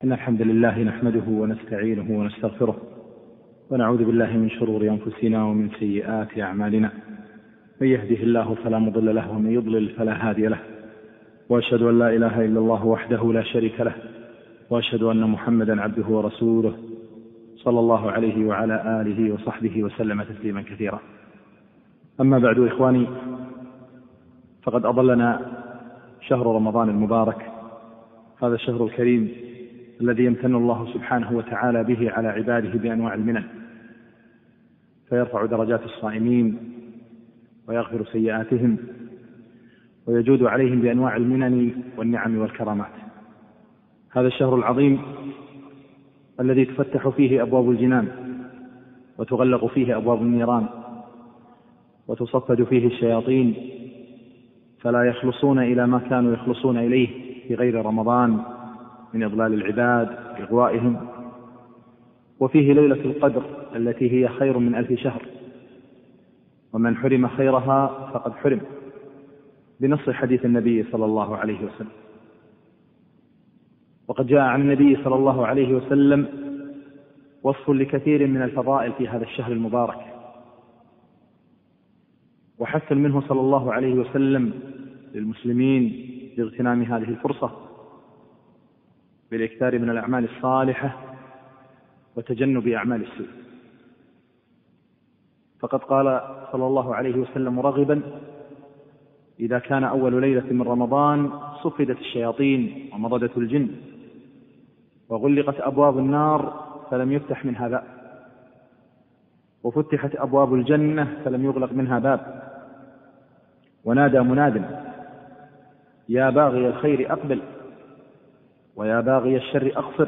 إن الحمد لله نحمده ونستعينه ونستغفره ونعوذ بالله من شرور أنفسنا ومن سيئات أعمالنا. من يهده الله فلا مضل له ومن يضلل فلا هادي له، وأشهد أن لا إله إلا الله وحده لا شريك له، وأشهد أن محمدا عبده ورسوله صلى الله عليه وعلى آله وصحبه وسلم تسليما كثيرا. أما بعد إخواني، فقد أضلنا شهر رمضان المبارك، هذا الشهر الكريم الذي يمتن الله سبحانه وتعالى به على عباده بأنواع المنن، فيرفع درجات الصائمين ويغفر سيئاتهم ويجود عليهم بأنواع المنن والنعم والكرامات. هذا الشهر العظيم الذي تفتح فيه أبواب الجنان وتغلق فيه أبواب النيران وتصفد فيه الشياطين، فلا يخلصون إلى ما كانوا يخلصون إليه في غير رمضان من إضلال العباد وإغوائهم. وفيه ليلة القدر التي هي خير من 1000 شهر، ومن حرم خيرها فقد حرم، بنص حديث النبي صلى الله عليه وسلم. وقد جاء عن النبي صلى الله عليه وسلم وصف لكثير من الفضائل في هذا الشهر المبارك، وحث منه صلى الله عليه وسلم للمسلمين باغتنام هذه الفرصة بالاكثار من الأعمال الصالحة وتجنب أعمال السوء. فقد قال صلى الله عليه وسلم مرغبا: إذا كان أول ليلة من رمضان صفدت الشياطين ومرضت الجن وغلقت أبواب النار فلم يفتح منها باب، وفتحت أبواب الجنة فلم يغلق منها باب، ونادى مناد: يا باغي الخير أقبل، ويا باغي الشر أقصر،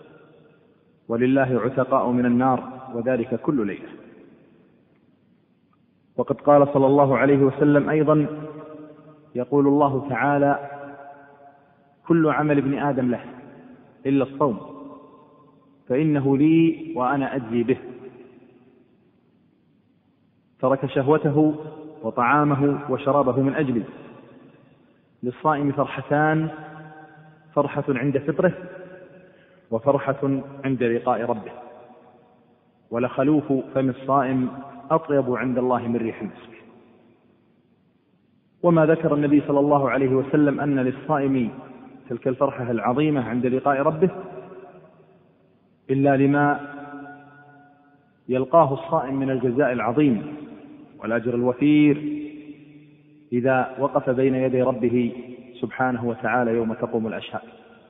ولله عتقاء من النار، وذلك كل ليلة. وقد قال صلى الله عليه وسلم أيضا: يقول الله تعالى: كل عمل ابن آدم له إلا الصوم فإنه لي وأنا أجزي به. ترك شهوته وطعامه وشرابه من أجلي. للصائم فرحتان: فرحة عند فطره، وفرحة عند لقاء ربه. ولخلوف فم الصائم أطيب عند الله من ريح المسك. وما ذكر النبي صلى الله عليه وسلم أن للصائم تلك الفرحة العظيمة عند لقاء ربه إلا لما يلقاه الصائم من الجزاء العظيم والأجر الوفير إذا وقف بين يدي ربه سبحانه وتعالى يوم تقوم الأشهاد.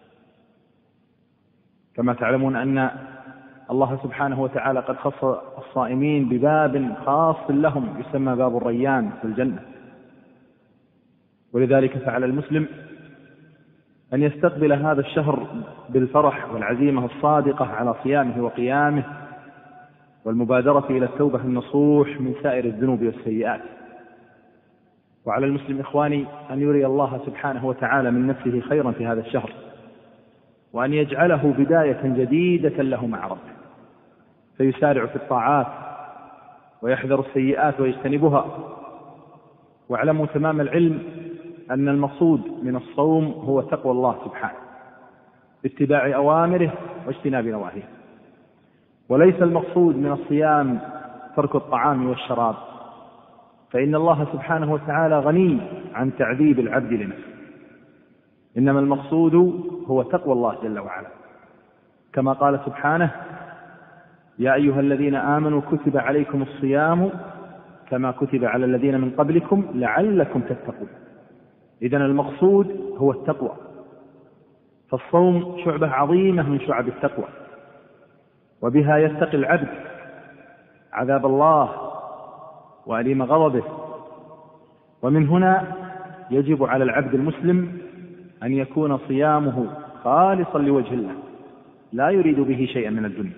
كما تعلمون أن الله سبحانه وتعالى قد خص الصائمين بباب خاص لهم يسمى باب الريان في الجنة، ولذلك فعلى المسلم أن يستقبل هذا الشهر بالفرح والعزيمة الصادقة على صيامه وقيامه والمبادرة إلى التوبة النصوح من سائر الذنوب والسيئات. وعلى المسلم إخواني أن يري الله سبحانه وتعالى من نفسه خيرا في هذا الشهر، وأن يجعله بداية جديدة له مع ربه، فيسارع في الطاعات ويحذر السيئات ويجتنبها. واعلموا تمام العلم أن المقصود من الصوم هو تقوى الله سبحانه باتباع أوامره واجتناب نواهيه، وليس المقصود من الصيام ترك الطعام والشراب، فإن الله سبحانه وتعالى غني عن تعذيب العبد لنفسه. إنما المقصود هو تقوى الله جل وعلا، كما قال سبحانه: يا أيها الذين آمنوا كتب عليكم الصيام كما كتب على الذين من قبلكم لعلكم تتقون. إذن المقصود هو التقوى، فالصوم شعبة عظيمة من شعب التقوى، وبها يتقي العبد عذاب الله وأليم غضبه. ومن هنا يجب على العبد المسلم أن يكون صيامه خالصا لوجه الله لا يريد به شيئا من الدنيا،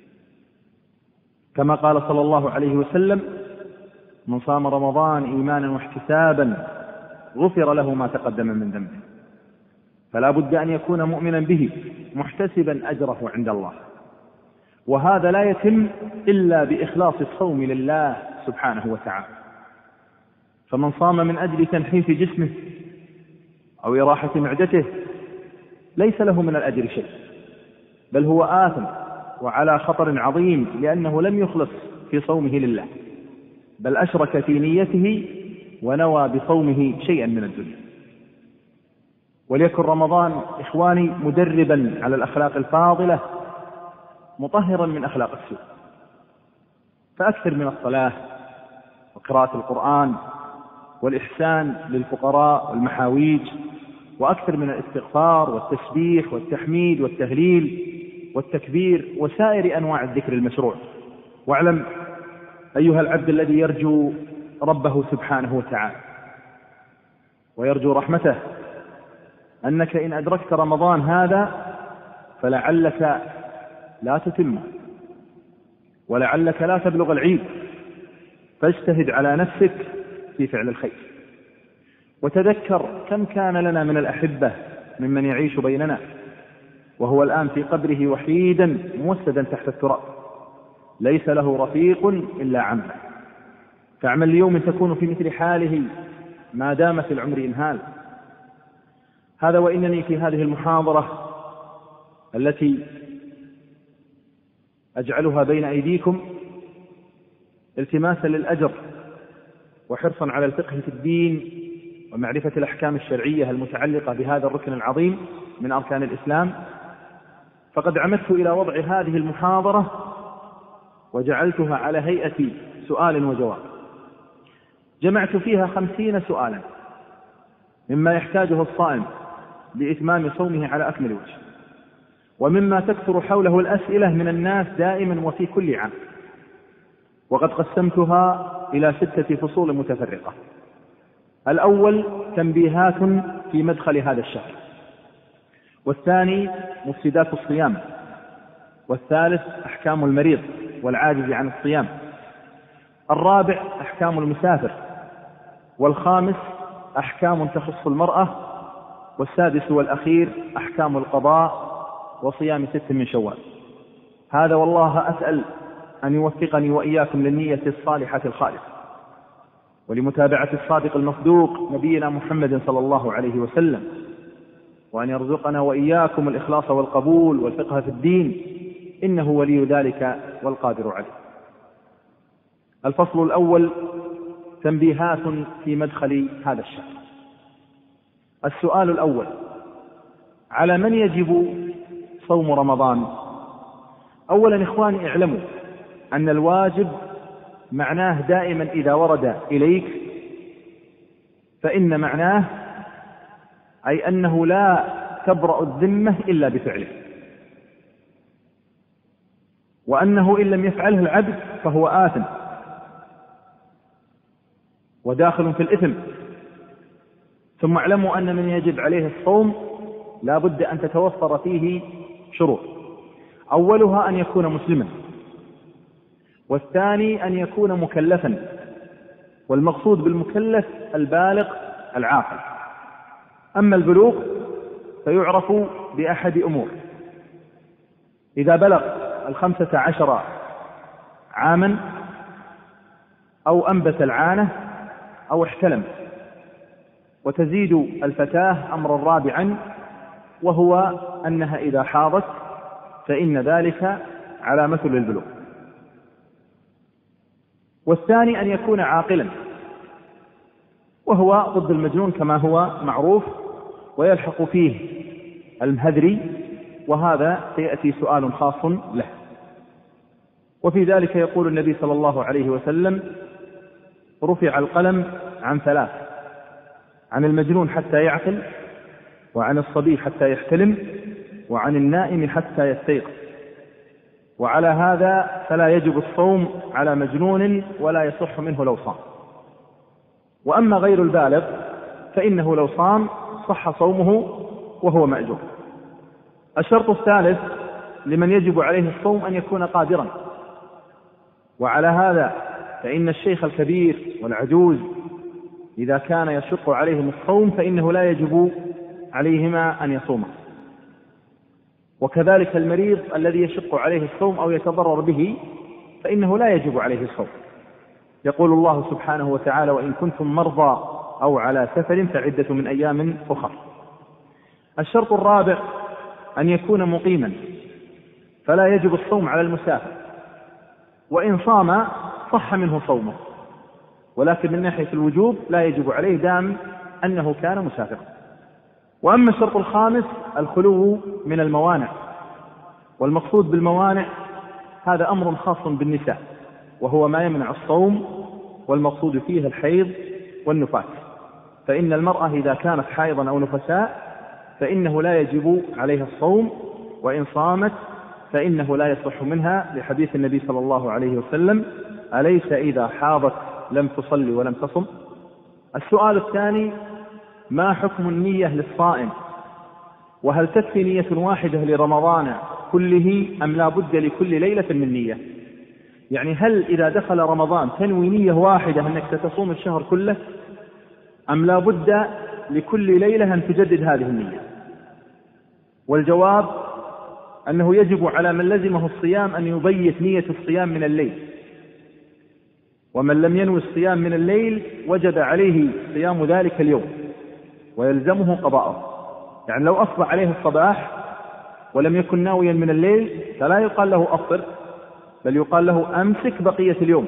كما قال صلى الله عليه وسلم: من صام رمضان إيمانا واحتسابا غفر له ما تقدم من ذنبه. فلا بد أن يكون مؤمنا به محتسبا أجره عند الله، وهذا لا يتم إلا بإخلاص الصوم لله سبحانه وتعالى. فمن صام من أجل تنحيف جسمه أو إراحة معدته ليس له من الأجر شيء، بل هو آثم وعلى خطر عظيم، لأنه لم يخلص في صومه لله، بل أشرك في نيته ونوى بصومه شيئا من الدنيا. وليكن رمضان إخواني مدربا على الأخلاق الفاضلة مطهرا من أخلاق السوء، فأكثر من الصلاة وقراءة القرآن والإحسان للفقراء والمحاويج، وأكثر من الاستغفار والتسبيح والتحميد والتهليل والتكبير وسائر أنواع الذكر المشروع. واعلم أيها العبد الذي يرجو ربه سبحانه وتعالى ويرجو رحمته أنك إن أدركت رمضان هذا فلعلك لا تتم، ولعلك لا تبلغ العيد، فاجتهد على نفسك في فعل الخير. وتذكر كم كان لنا من الأحبة ممن يعيش بيننا وهو الآن في قبره وحيدا موسدا تحت التراب، ليس له رفيق إلا عمه، فاعمل اليوم تكون في مثل حاله ما دام في العمر إنهال. هذا وإنني في هذه المحاضرة التي أجعلها بين أيديكم التماسا للأجر وحرصا على الفقه في الدين ومعرفة الأحكام الشرعية المتعلقة بهذا الركن العظيم من أركان الإسلام، فقد عمدت إلى وضع هذه المحاضرة وجعلتها على هيئة سؤال وجواب، جمعت فيها 50 سؤالا مما يحتاجه الصائم لإتمام صومه على أكمل وجه، ومما تكثر حوله الأسئلة من الناس دائما وفي كل عام. وقد قسمتها إلى 6 فصول متفرقة. الأول تنبيهات في مدخل هذا الشهر، والثاني مفسدات الصيام، والثالث أحكام المريض والعاجز عن الصيام، الرابع أحكام المسافر، والخامس أحكام تخص المرأة، والسادس والأخير أحكام القضاء وصيام 6 من شوال. هذا والله أسأل أن يوفقني وإياكم للنية الصالحة الخالصة ولمتابعة الصادق المصدوق نبينا محمد صلى الله عليه وسلم، وأن يرزقنا وإياكم الإخلاص والقبول والفقه في الدين، إنه ولي ذلك والقادر عليه. الفصل الأول تنبيهات في مدخل هذا الشهر. السؤال الأول: على من يجب صوم رمضان؟ أولا إخواني اعلموا أن الواجب معناه دائما إذا ورد إليك فإن معناه أي أنه لا تبرأ الذمة إلا بفعله، وأنه إن لم يفعله العبد فهو آثم وداخل في الإثم. ثم اعلموا أن من يجب عليه الصوم لا بد أن تتوفر فيه شروط، أولها أن يكون مسلما، والثاني أن يكون مكلفا، والمقصود بالمكلف البالغ العاقل. أما البلوغ فيعرف بأحد أمور: إذا بلغ 15 عاما، أو أنبت العانة، أو احتلم. وتزيد الفتاة أمرا رابعا، وهو أنها إذا حاضت فإن ذلك علامة للبلوغ. والثاني أن يكون عاقلا، وهو ضد المجنون كما هو معروف، ويلحق فيه المهذري، وهذا سيأتي سؤال خاص له. وفي ذلك يقول النبي صلى الله عليه وسلم: رفع القلم عن 3، عن المجنون حتى يعقل، وعن الصبي حتى يحتلم، وعن النائم حتى يستيقظ. وعلى هذا فلا يجب الصوم على مجنون ولا يصح منه لو صام. وأما غير البالغ فإنه لو صام صح صومه وهو مأجور. الشرط الثالث لمن يجب عليه الصوم أن يكون قادرا، وعلى هذا فإن الشيخ الكبير والعجوز إذا كان يشق عليهم الصوم فإنه لا يجب عليهما أن يصوما، وكذلك المريض الذي يشق عليه الصوم أو يتضرر به فإنه لا يجب عليه الصوم. يقول الله سبحانه وتعالى: وإن كنتم مرضى أو على سفر فعدة من أيام أخر. الشرط الرابع أن يكون مقيما، فلا يجب الصوم على المسافر، وإن صام صح منه صومه، ولكن من ناحية الوجوب لا يجب عليه دام أنه كان مسافرا. وأما الشرط الخامس الخلو من الموانع، والمقصود بالموانع هذا أمر خاص بالنساء، وهو ما يمنع الصوم، والمقصود فيه الحيض والنفاس. فإن المرأة إذا كانت حائضا أو نفساء فإنه لا يجب عليها الصوم، وإن صامت فإنه لا يصح منها، لحديث النبي صلى الله عليه وسلم: أليس إذا حاضت لم تصلي ولم تصم؟ السؤال الثاني: ما حكم النية للصائم؟ وهل تكفي نية واحدة لرمضان كله أم لا بد لكل ليلة من نية؟ يعني هل إذا دخل رمضان تنوي نية واحدة أنك ستصوم الشهر كله، أم لا بد لكل ليلة أن تجدد هذه النية؟ والجواب أنه يجب على من لزمه الصيام أن يبيت نية الصيام من الليل، ومن لم ينوي الصيام من الليل وجب عليه صيام ذلك اليوم ويلزمه قضاءه. يعني لو أصبح عليه الصباح ولم يكن ناويا من الليل فلا يقال له أفطر، بل يقال له أمسك بقية اليوم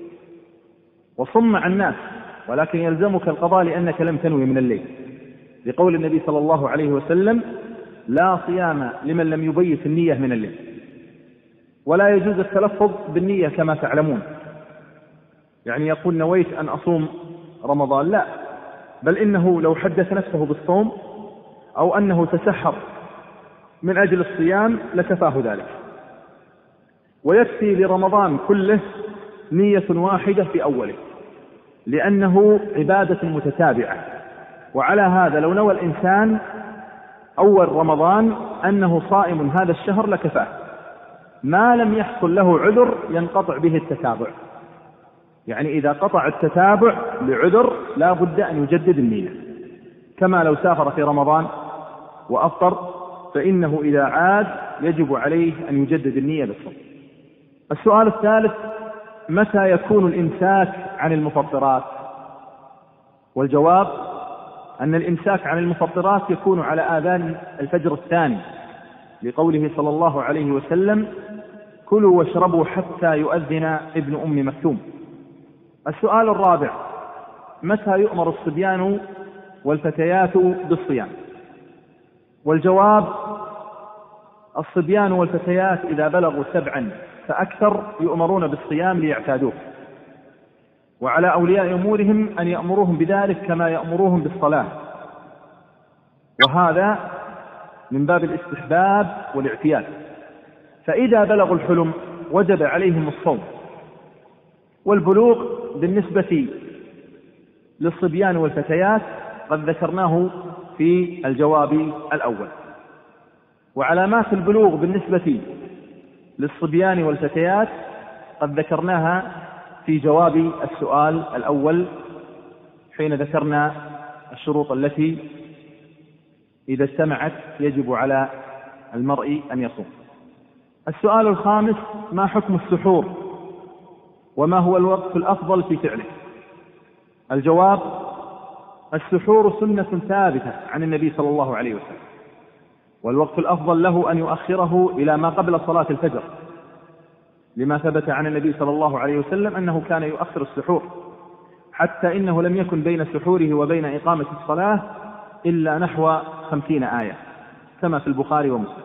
وصم مع الناس، ولكن يلزمك القضاء لأنك لم تنوي من الليل، لقول النبي صلى الله عليه وسلم: لا صيام لمن لم يبيت النية من الليل. ولا يجوز التلفظ بالنية كما تعلمون، يعني يقول نويت أن أصوم رمضان، لا، بل إنه لو حدث نفسه بالصوم أو أنه تسحر من أجل الصيام لكفاه ذلك. ويكفي لرمضان كله نية واحدة في أوله، لأنه عبادة متتابعة. وعلى هذا لو نوى الإنسان أول رمضان أنه صائم هذا الشهر لكفاه، ما لم يحصل له عذر ينقطع به التتابع. يعني إذا قطع التتابع لعذر لا بد أن يجدد النية، كما لو سافر في رمضان وأفطر فإنه إذا عاد يجب عليه أن يجدد النية بالصوم. السؤال الثالث: متى يكون الإمساك عن المفطرات؟ والجواب أن الإمساك عن المفطرات يكون على آذان الفجر الثاني، لقوله صلى الله عليه وسلم: كلوا واشربوا حتى يؤذن ابن أم مكتوم. السؤال الرابع: متى يؤمر الصبيان والفتيات بالصيام؟ والجواب: الصبيان والفتيات إذا بلغوا 7 فأكثر يؤمرون بالصيام ليعتادوه، وعلى أولياء أمورهم أن يأمروهم بذلك كما يأمروهم بالصلاة، وهذا من باب الاستحباب والاعتياد. فإذا بلغوا الحلم وجب عليهم الصوم. والبلوغ بالنسبة للصبيان والفتيات قد ذكرناه في الجواب الأول، وعلامات البلوغ بالنسبة للصبيان والفتيات قد ذكرناها في جواب السؤال الأول حين ذكرنا الشروط التي إذا اجتمعت يجب على المرء أن يصوم. السؤال الخامس: ما حكم السحور وما هو الوقت الأفضل في فعله؟ الجواب: السحور سنة ثابتة عن النبي صلى الله عليه وسلم، والوقت الأفضل له أن يؤخره إلى ما قبل صلاة الفجر، لما ثبت عن النبي صلى الله عليه وسلم أنه كان يؤخر السحور، حتى إنه لم يكن بين سحوره وبين إقامة الصلاة إلا نحو 50 آية كما في البخاري ومسلم،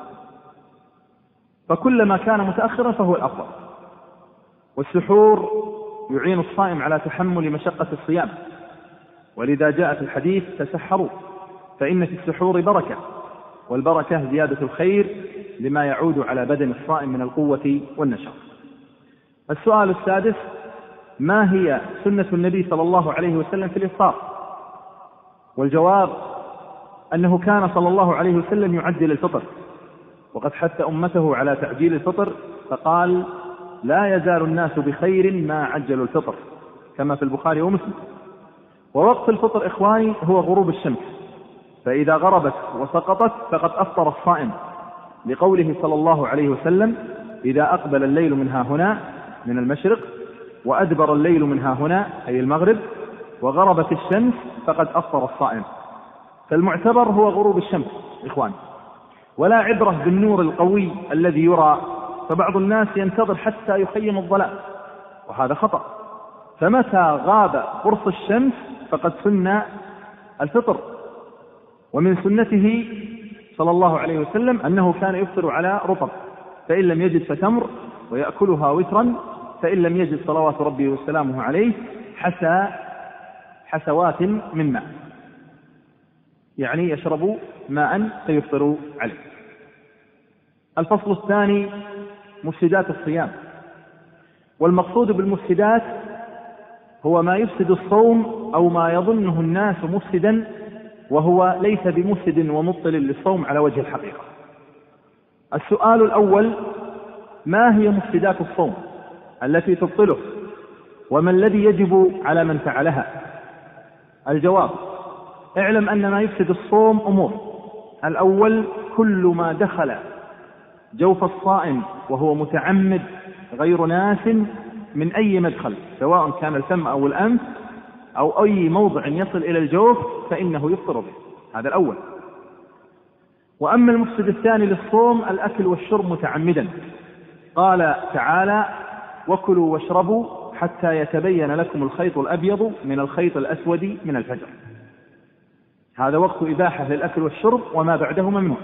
فكلما كان متأخرا فهو الأفضل. والسحور يعين الصائم على تحمل مشقة الصيام، ولذا جاء في الحديث: تسحروا فإن في السحور بركة، والبركة زيادة الخير لما يعود على بدن الصائم من القوة والنشاط. السؤال السادس: ما هي سنة النبي صلى الله عليه وسلم في الإفطار؟ والجواب أنه كان صلى الله عليه وسلم يعجل الفطر، وقد حث أمته على تعجيل الفطر، فقال: لا يزال الناس بخير ما عجلوا الفطر، كما في البخاري ومسلم. ووقت الفطر إخواني هو غروب الشمس، فإذا غربت وسقطت فقد أفطر الصائم، لقوله صلى الله عليه وسلم: إذا أقبل الليل من ها هنا من المشرق وأدبر الليل من ها هنا أي المغرب وغربت الشمس فقد أفطر الصائم. فالمعتبر هو غروب الشمس إخواني، ولا عبرة بالنور القوي الذي يرى فبعض الناس ينتظر حتى يخيم الظلام، وهذا خطأ. فمتى غاب قرص الشمس فقد سن الفطر. ومن سنته صلى الله عليه وسلم أنه كان يفطر على رطب، فإن لم يجد فتمر ويأكلها وترا، فإن لم يجد صلوات ربي وسلامه عليه حسوات من ماء، يعني يشرب ماء فيفطر عليه. الفصل الثاني مفسدات الصيام. والمقصود بالمفسدات هو ما يفسد الصوم أو ما يظنه الناس مفسدا وهو ليس بمفسد ومبطل للصوم على وجه الحقيقة. السؤال الأول: ما هي مفسدات الصوم التي تبطله، وما الذي يجب على من فعلها؟ الجواب: اعلم أن ما يفسد الصوم أمور. الأول: كل ما دخل جوف الصائم وهو متعمد غير ناس من أي مدخل، سواء كان الفم أو الأنف أو أي موضع يصل إلى الجوف، فإنه يفطر به. هذا الأول. وأما المفسد الثاني للصوم: الأكل والشرب متعمدا. قال تعالى: وكلوا واشربوا حتى يتبين لكم الخيط الأبيض من الخيط الأسود من الفجر. هذا وقت إباحة للأكل والشرب، وما بعده ممنوع.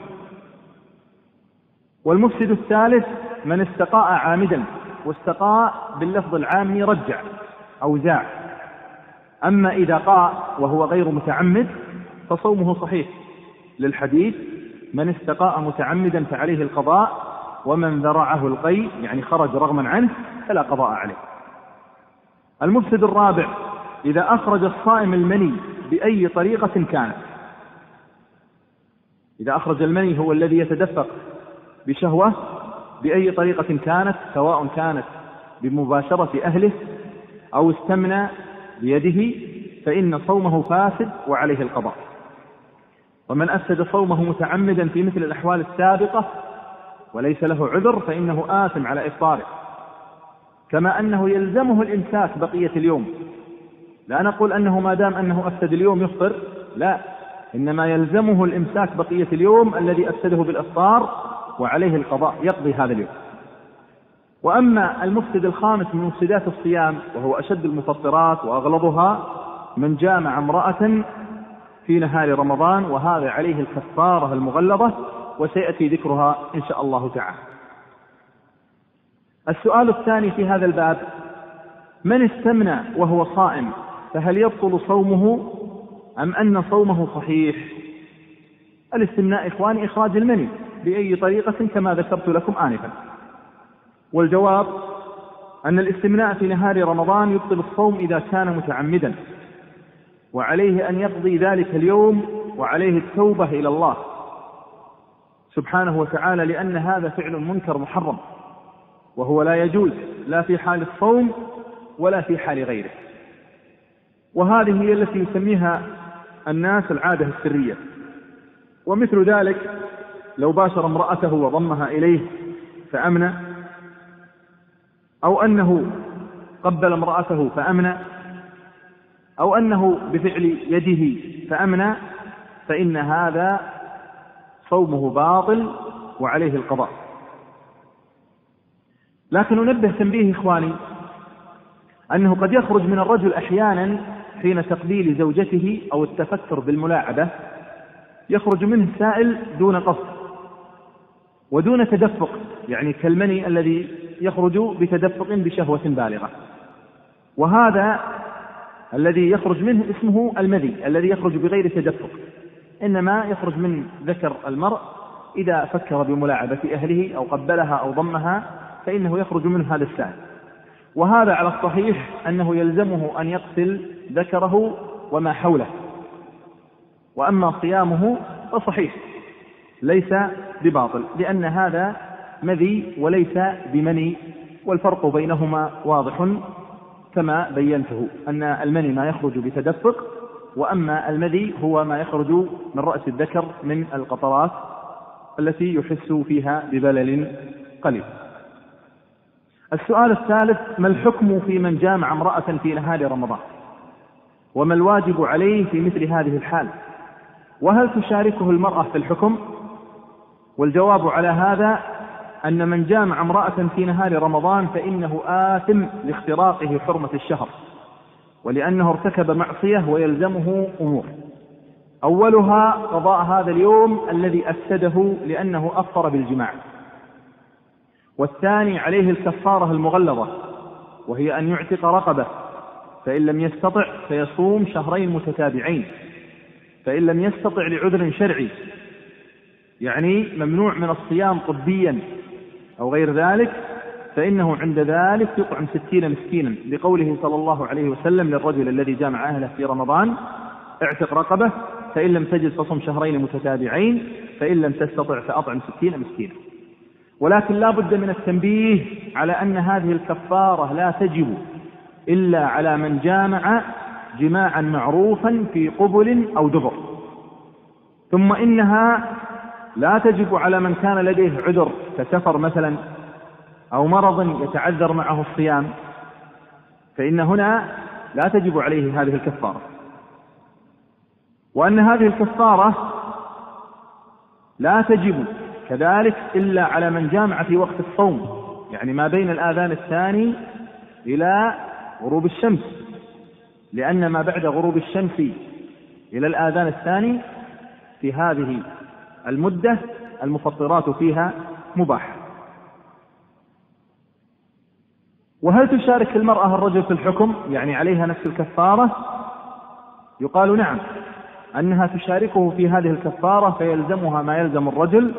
والمفسد الثالث: من استقاء عامدا، واستقاء باللفظ العام رجع أو زاع. أما إذا قاء وهو غير متعمد فصومه صحيح، للحديث: من استقاء متعمدا فعليه القضاء، ومن ذرعه القي يعني خرج رغما عنه فلا قضاء عليه. المفسد الرابع: إذا أخرج الصائم المني بأي طريقة كانت. إذا أخرج المني هو الذي يتدفق بشهوة بأي طريقة كانت، سواء كانت بمباشرة أهله أو استمنى بيده، فإن صومه فاسد وعليه القضاء. ومن أفسد صومه متعمدا في مثل الأحوال السابقة وليس له عذر فإنه آثم على إفطاره، كما أنه يلزمه الإمساك بقية اليوم. لا نقول أنه ما دام أنه أفسد اليوم يفطر، لا، إنما يلزمه الإمساك بقية اليوم الذي أفسده بالإفطار، وعليه القضاء يقضي هذا اليوم. وأما المفسد الخامس من مفسدات الصيام وهو أشد المفطرات وأغلظها: من جامع امرأة في نهار رمضان، وهذا عليه الكفارة المغلظة، وسيأتي ذكرها إن شاء الله تعالى. السؤال الثاني في هذا الباب: من استمنى وهو صائم فهل يبطل صومه أم أن صومه صحيح؟ الاستمناء إخواني إخراج المني بأي طريقة كما ذكرت لكم آنفا. والجواب أن الاستمناء في نهار رمضان يبطل الصوم إذا كان متعمدا، وعليه أن يقضي ذلك اليوم، وعليه التوبة إلى الله سبحانه وتعالى، لأن هذا فعل منكر محرم، وهو لا يجوز لا في حال الصوم ولا في حال غيره. وهذه هي التي يسميها الناس العادة السرية. ومثل ذلك لو باشر امرأته وضمها إليه فأمنى، أو أنه قبل امرأته فأمنى، أو أنه بفعل يده فأمنى، فإن هذا صومه باطل وعليه القضاء. لكن ننبه تنبيه إخواني أنه قد يخرج من الرجل أحيانا حين تقبيل زوجته أو التفكر بالملاعبة، يخرج منه السائل دون قصد ودون تدفق، يعني كالمني الذي يخرج بتدفق بشهوة بالغة. وهذا الذي يخرج منه اسمه المذي، الذي يخرج بغير تدفق، إنما يخرج من ذكر المرء إذا فكر بملاعبة أهله أو قبلها أو ضمها، فإنه يخرج منه هذا السائل. وهذا على الصحيح أنه يلزمه أن يغسل ذكره وما حوله. وأما صيامه فصحيح ليس بباطل، لأن هذا مذي وليس بمني، والفرق بينهما واضح كما بينته، أن المني ما يخرج بتدفق، وأما المذي هو ما يخرج من رأس الذكر من القطرات التي يحس فيها ببلل قليل. السؤال الثالث: ما الحكم في من جامع امرأة في نهار رمضان؟ وما الواجب عليه في مثل هذه الحال؟ وهل تشاركه المرأة في الحكم؟ والجواب على هذا أن من جامع امرأة في نهار رمضان فإنه آثم لاختراقه حرمة الشهر، ولأنه ارتكب معصية ويلزمه أمور. أولها قضاء هذا اليوم الذي أفسده لأنه أفطر بالجماع، والثاني عليه الكفارة المغلظة، وهي أن يعتق رقبة، فإن لم يستطع فيصوم شهرين متتابعين، فإن لم يستطع لعذر شرعي يعني ممنوع من الصيام طبيا أو غير ذلك فإنه عند ذلك يطعم 60 مسكينا، لقوله صلى الله عليه وسلم للرجل الذي جامع أهله في رمضان: اعتق رقبة، فإن لم تجد فصم شهرين متتابعين، فإن لم تستطع فأطعم 60 مسكينا. ولكن لا بد من التنبيه على أن هذه الكفارة لا تجب إلا على من جامع جماعا معروفا في قبل أو دبر، ثم إنها لا تجب على من كان لديه عذر كسفر مثلا أو مرض يتعذر معه الصيام، فإن هنا لا تجب عليه هذه الكفارة. وأن هذه الكفارة لا تجب كذلك إلا على من جامع في وقت الصوم، يعني ما بين الآذان الثاني إلى غروب الشمس، لأن ما بعد غروب الشمس إلى الآذان الثاني في هذه المدة المفطرات فيها مباح. وهل تشارك المرأة الرجل في الحكم، يعني عليها نفس الكفارة؟ يقال نعم، أنها تشاركه في هذه الكفارة، فيلزمها ما يلزم الرجل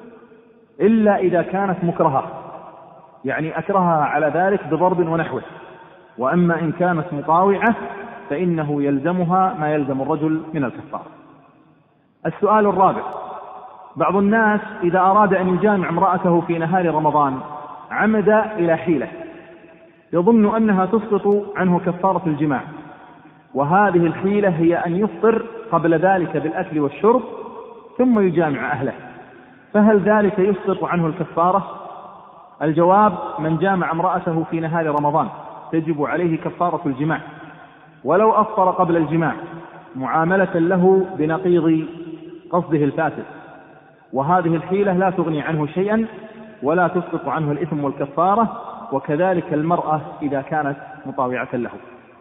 إلا إذا كانت مكرهة، يعني أكرهها على ذلك بضرب ونحوه. وأما إن كانت مطاوعة فإنه يلزمها ما يلزم الرجل من الكفارة. السؤال الرابع: بعض الناس إذا أراد أن يجامع امرأته في نهار رمضان عمد إلى حيلة يظن أنها تسقط عنه كفارة الجماع، وهذه الحيلة هي أن يفطر قبل ذلك بالأكل والشرب ثم يجامع أهله، فهل ذلك يسقط عنه الكفارة؟ الجواب: من جامع امرأته في نهار رمضان تجب عليه كفارة الجماع ولو أفطر قبل الجماع، معاملة له بنقيض قصده الفاسد، وهذه الحيلة لا تغني عنه شيئا ولا تسقط عنه الإثم والكفارة، وكذلك المرأة إذا كانت مطاوعة له.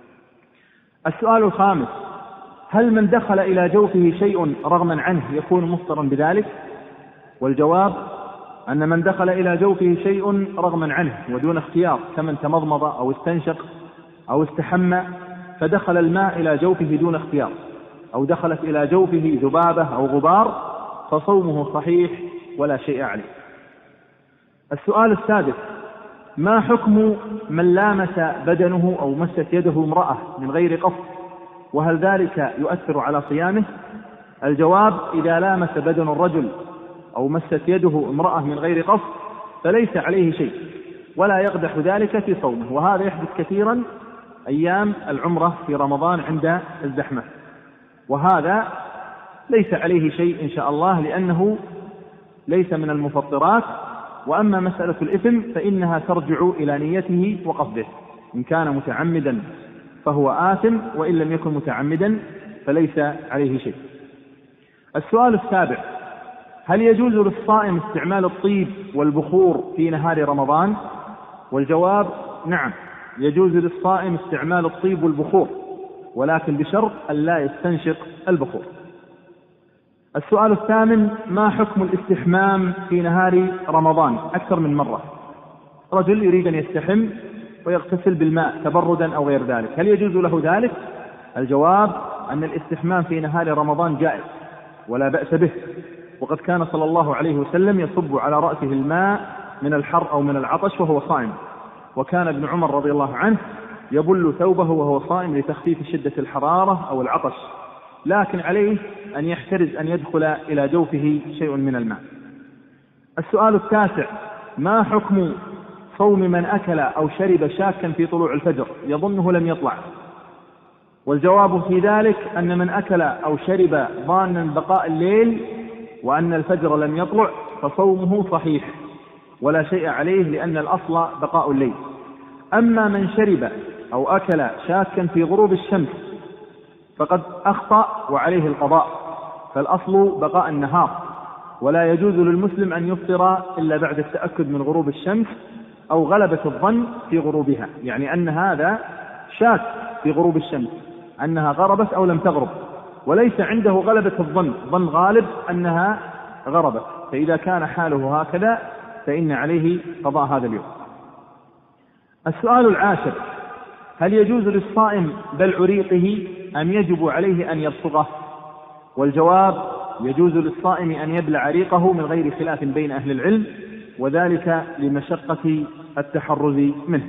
السؤال الخامس: هل من دخل إلى جوفه شيء رغما عنه يكون مفطرا بذلك؟ والجواب: أن من دخل إلى جوفه شيء رغما عنه ودون اختيار، كمن تمضمض أو استنشق أو استحمى فدخل الماء إلى جوفه دون اختيار، أو دخلت إلى جوفه ذبابة أو غبار، فصومه صحيح ولا شيء عليه. السؤال السادس: ما حكم من لامس بدنه أو مست يده امرأة من غير قصد، وهل ذلك يؤثر على صيامه؟ الجواب: إذا لامس بدن الرجل أو مست يده امرأة من غير قصد فليس عليه شيء ولا يقدح ذلك في صومه، وهذا يحدث كثيرا أيام العمرة في رمضان عند الزحمة، وهذا ليس عليه شيء إن شاء الله لأنه ليس من المفطرات. وأما مسألة الإثم فإنها ترجع إلى نيته وقصده، إن كان متعمدا فهو آثم، وإن لم يكن متعمدا فليس عليه شيء. السؤال السابع: هل يجوز للصائم استعمال الطيب والبخور في نهار رمضان؟ والجواب: نعم، يجوز للصائم استعمال الطيب والبخور، ولكن بشرط أن لا يستنشق البخور. السؤال الثامن: ما حكم الاستحمام في نهار رمضان أكثر من مرة؟ رجل يريد أن يستحم ويغتسل بالماء تبردا أو غير ذلك، هل يجوز له ذلك؟ الجواب: أن الاستحمام في نهار رمضان جائز ولا بأس به، وقد كان صلى الله عليه وسلم يصب على رأسه الماء من الحر أو من العطش وهو صائم، وكان ابن عمر رضي الله عنه يبل ثوبه وهو صائم لتخفيف شدة الحرارة أو العطش، لكن عليه أن يحترز أن يدخل إلى جوفه شيء من الماء. السؤال التاسع: ما حكم صوم من أكل أو شرب شاكا في طلوع الفجر يظنه لم يطلع؟ والجواب في ذلك أن من أكل أو شرب ظانا بقاء الليل وأن الفجر لم يطلع فصومه صحيح ولا شيء عليه، لأن الأصل بقاء الليل. أما من شرب أو أكل شاكا في غروب الشمس فقد أخطأ وعليه القضاء، فالأصل بقاء النهار، ولا يجوز للمسلم أن يفطر إلا بعد التأكد من غروب الشمس أو غلبة الظن في غروبها، يعني أن هذا شاك في غروب الشمس أنها غربت أو لم تغرب، وليس عنده غلبة الظن، ظن غالب أنها غربت، فإذا كان حاله هكذا فإن عليه قضاء هذا اليوم. السؤال العاشر: هل يجوز للصائم بلع ريقه أم يجب عليه أن يبصغه؟ والجواب: يجوز للصائم أن يبلع ريقه من غير خلاف بين أهل العلم، وذلك لمشقة التحرز منه.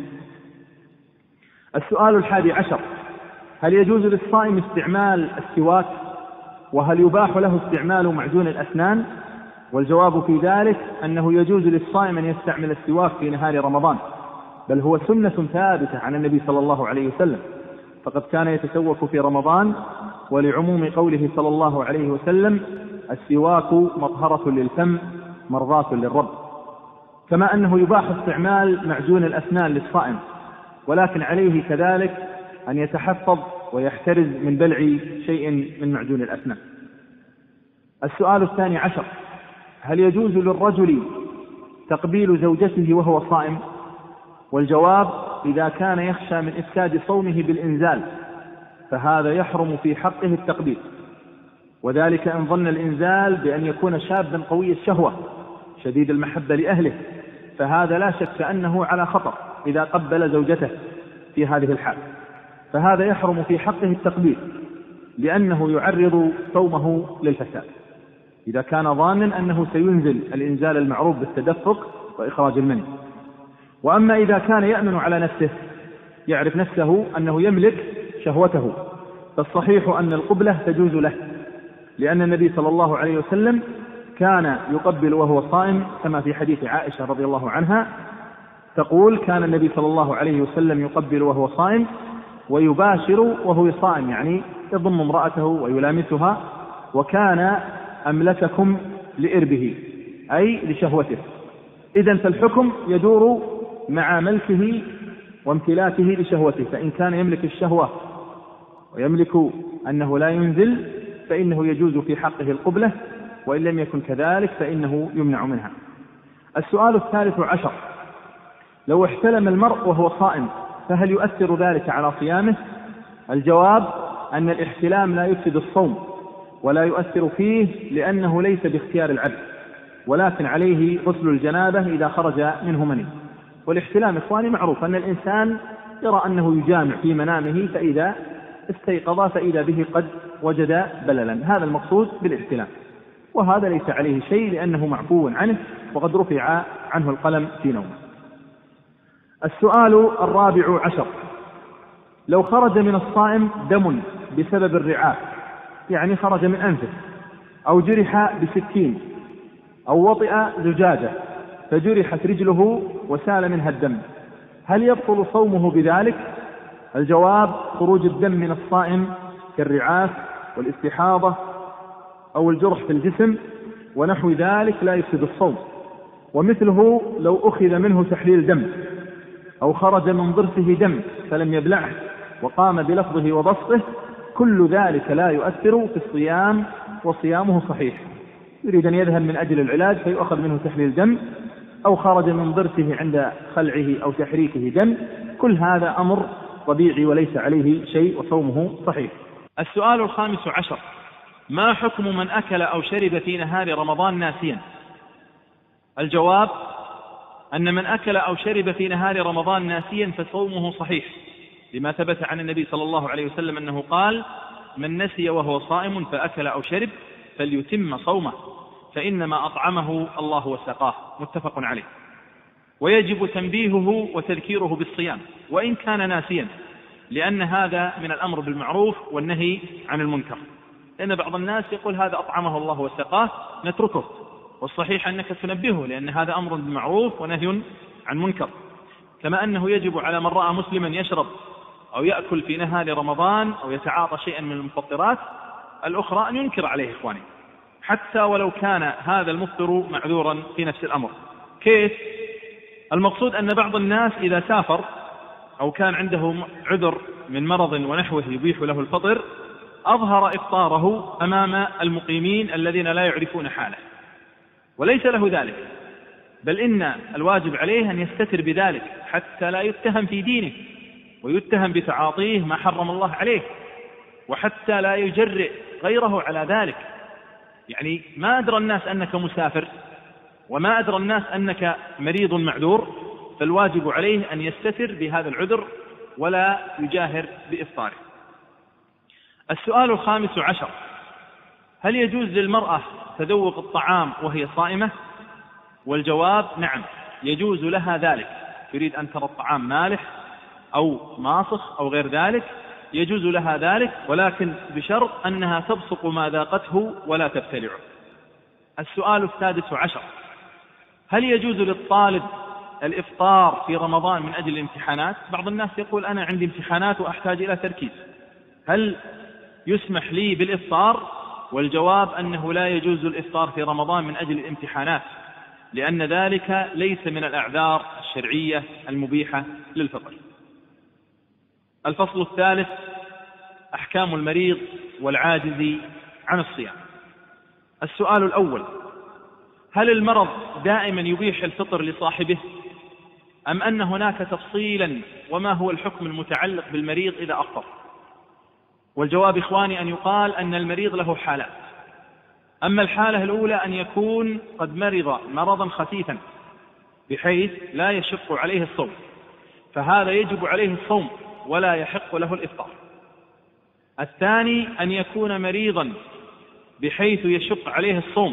السؤال الحادي عشر: هل يجوز للصائم استعمال السواك؟ وهل يباح له استعمال معجون الأسنان؟ والجواب في ذلك أنه يجوز للصائم أن يستعمل السواك في نهار رمضان، بل هو سنة ثابتة عن النبي صلى الله عليه وسلم، فقد كان يتسوك في رمضان، ولعموم قوله صلى الله عليه وسلم: السواك مطهرة للفم مرضاة للرب. كما أنه يباح استعمال معجون الأسنان للصائم، ولكن عليه كذلك أن يتحفظ ويحترز من بلع شيء من معجون الأسنان. السؤال الثاني عشر: هل يجوز للرجل تقبيل زوجته وهو صائم؟ والجواب: إذا كان يخشى من إفساد صومه بالإنزال فهذا يحرم في حقه التقبيل، وذلك إن ظن الإنزال بأن يكون شابا قوي الشهوة شديد المحبة لأهله، فهذا لا شك أنه على خطر إذا قبل زوجته في هذه الحال، فهذا يحرم في حقه التقبيل لأنه يعرض صومه للفساد إذا كان ظانا أنه سينزل الإنزال المعروف بالتدفق وإخراج المني. وأما إذا كان يأمن على نفسه، يعرف نفسه أنه يملك شهوته، فالصحيح أن القبلة تجوز له، لأن النبي صلى الله عليه وسلم كان يقبل وهو صائم، كما في حديث عائشة رضي الله عنها تقول: كان النبي صلى الله عليه وسلم يقبل وهو صائم ويباشر وهو صائم، يعني يضم امرأته ويلامسها، وكان أملككم لإربه أي لشهوته. إذن فالحكم يدور مع ملكه وامتلاكه لشهوته، فإن كان يملك الشهوة ويملك أنه لا ينزل فإنه يجوز في حقه القبلة، وإن لم يكن كذلك فإنه يمنع منها. السؤال الثالث عشر: لو احتلم المرء وهو صائم فهل يؤثر ذلك على صيامه؟ الجواب: أن الاحتلام لا يفسد الصوم ولا يؤثر فيه، لأنه ليس باختيار العبد، ولكن عليه غسل الجنابة إذا خرج منه مني. والاحتلام إخواني معروف أن الإنسان يرى أنه يجامع في منامه، فإذا استيقظ فإذا به قد وجد بللا، هذا المقصود بالاحتلام، وهذا ليس عليه شيء لأنه معفو عنه وقد رفع عنه القلم في نومه. السؤال الرابع عشر: لو خرج من الصائم دم بسبب الرعاف، يعني خرج من أنفه، أو جرح بسكين، أو وطئ زجاجة فجرحت رجله وسال منها الدم، هل يبطل صومه بذلك؟ الجواب: خروج الدم من الصائم كالرعاف والاستحاضة أو الجرح في الجسم ونحو ذلك لا يفسد الصوم، ومثله لو أخذ منه تحليل دم أو خرج من ضرسه دم فلم يبلعه وقام بلفظه وبسطه، كل ذلك لا يؤثر في الصيام وصيامه صحيح. يريد أن يذهب من أجل العلاج فيؤخذ منه تحليل دم، أو خرج من ضرسه عند خلعه أو تحريكه دم، كل هذا أمر طبيعي وليس عليه شيء وصومه صحيح. السؤال الخامس عشر: ما حكم من أكل أو شرب في نهار رمضان ناسيا؟ الجواب: أن من أكل أو شرب في نهار رمضان ناسيا فصومه صحيح، لما ثبت عن النبي صلى الله عليه وسلم أنه قال: من نسي وهو صائم فأكل أو شرب فليتم صومه فإنما أطعمه الله وسقاه، متفق عليه. ويجب تنبيهه وتذكيره بالصيام وإن كان ناسيا، لأن هذا من الأمر بالمعروف والنهي عن المنكر، لأن بعض الناس يقول هذا أطعمه الله وسقاه نتركه، والصحيح أنك تنبهه، لأن هذا أمر بالمعروف ونهي عن منكر. كما أنه يجب على من رأى مسلما يشرب أو يأكل في نهار رمضان أو يتعاطى شيئا من المفطرات الأخرى أن ينكر عليه إخواني، حتى ولو كان هذا المفطر معذورا في نفس الأمر. كيف؟ المقصود أن بعض الناس إذا سافر أو كان عنده عذر من مرض ونحوه يبيح له الفطر أظهر إفطاره أمام المقيمين الذين لا يعرفون حاله، وليس له ذلك، بل إن الواجب عليه أن يستتر بذلك حتى لا يتهم في دينه ويتهم بتعاطيه ما حرم الله عليه، وحتى لا يجرئ غيره على ذلك. يعني ما أدرى الناس أنك مسافر وما أدرى الناس أنك مريض معذور، فالواجب عليه أن يستتر بهذا العذر ولا يجاهر بإفطاره. السؤال 15: هل يجوز للمرأة تذوق الطعام وهي صائمة؟ والجواب: نعم، يجوز لها ذلك. تريد أن ترى الطعام مالح أو ماصخ أو غير ذلك، يجوز لها ذلك، ولكن بشرط أنها تبصق ما ذاقته ولا تبتلعه. السؤال 16: هل يجوز للطالب الإفطار في رمضان من أجل الامتحانات؟ بعض الناس يقول أنا عندي امتحانات وأحتاج إلى تركيز، هل يسمح لي بالإفطار؟ والجواب أنه لا يجوز الإفطار في رمضان من أجل الامتحانات، لأن ذلك ليس من الأعذار الشرعية المبيحة للفطر. الفصل الثالث: أحكام المريض والعاجز عن الصيام. السؤال الأول: هل المرض دائما يبيح الفطر لصاحبه، أم أن هناك تفصيلا وما هو الحكم المتعلق بالمريض إذا أفطر؟ والجواب إخواني أن يقال أن المريض له حالات. أما الحالة الأولى أن يكون قد مرض مرضا خفيفا بحيث لا يشق عليه الصوم، فهذا يجب عليه الصوم ولا يحق له الإفطار. الثاني أن يكون مريضا بحيث يشق عليه الصوم،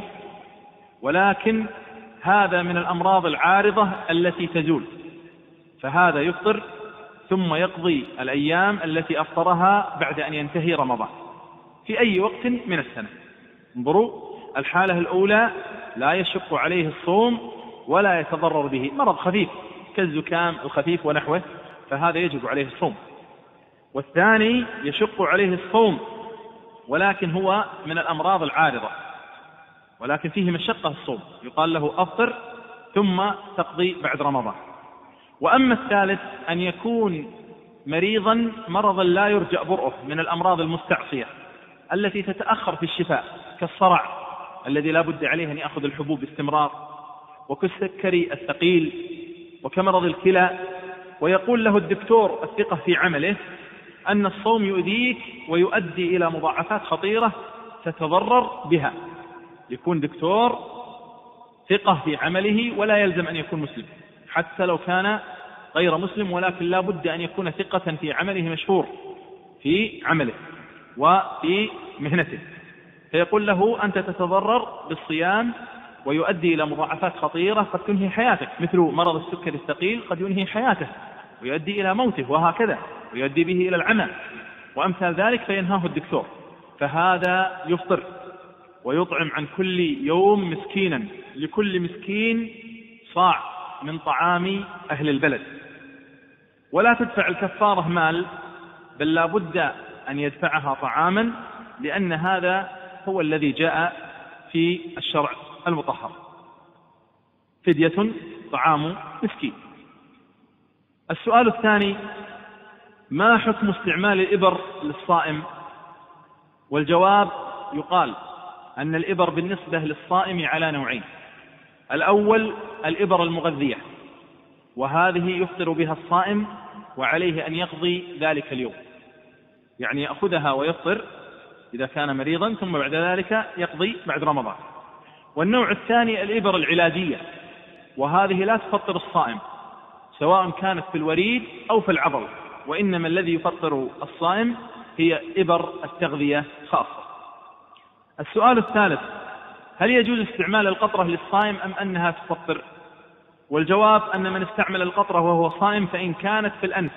ولكن هذا من الأمراض العارضة التي تزول، فهذا يفطر ثم يقضي الأيام التي أفطرها بعد أن ينتهي رمضان في أي وقت من السنة. انظروا، الحالة الأولى لا يشق عليه الصوم ولا يتضرر به، مرض خفيف كالزكام الخفيف ونحوه، فهذا يجب عليه الصوم. والثاني يشق عليه الصوم ولكن هو من الأمراض العارضة ولكن فيه مشقة الصوم، يقال له أفطر ثم تقضي بعد رمضان. وأما الثالث أن يكون مريضا مرضا لا يرجى برؤه من الأمراض المستعصية التي تتأخر في الشفاء، كالصرع الذي لا بد عليه أن يأخذ الحبوب باستمرار، وكالسكري الثقيل، وكمرض الكلى، ويقول له الدكتور الثقة في عمله أن الصوم يؤذيك ويؤدي إلى مضاعفات خطيرة تتضرر بها. يكون دكتور ثقة في عمله ولا يلزم أن يكون مسلم حتى لو كان غير مسلم، ولكن لا بد أن يكون ثقة في عمله مشهور في عمله وفي مهنته، فيقول له أنت تتضرر بالصيام ويؤدي إلى مضاعفات خطيرة قد تنهي حياتك، مثل مرض السكر الثقيل قد ينهي حياته ويؤدي إلى موته، وهكذا ويؤدي به إلى العمى وأمثال ذلك، فينهاه الدكتور، فهذا يفطر ويطعم عن كل يوم مسكينا، لكل مسكين صاع من طعام أهل البلد، ولا تدفع الكفارة مال، بل لا بد أن يدفعها طعاما، لأن هذا هو الذي جاء في الشرع المطهر، فدية طعام مسكين. السؤال الثاني: ما حكم استعمال الإبر للصائم؟ والجواب يقال أن الإبر بالنسبة للصائم على نوعين: الأول الإبر المغذية، وهذه يفطر بها الصائم وعليه أن يقضي ذلك اليوم، يعني يأخذها ويفطر إذا كان مريضا ثم بعد ذلك يقضي بعد رمضان. والنوع الثاني الإبر العلاجية، وهذه لا تفطر الصائم سواء كانت في الوريد أو في العضل، وإنما الذي يفطر الصائم هي إبر التغذية خاصة. السؤال الثالث: هل يجوز استعمال القطرة للصائم أم أنها تفطر؟ والجواب أن من استعمل القطرة وهو صائم فإن كانت في الأنف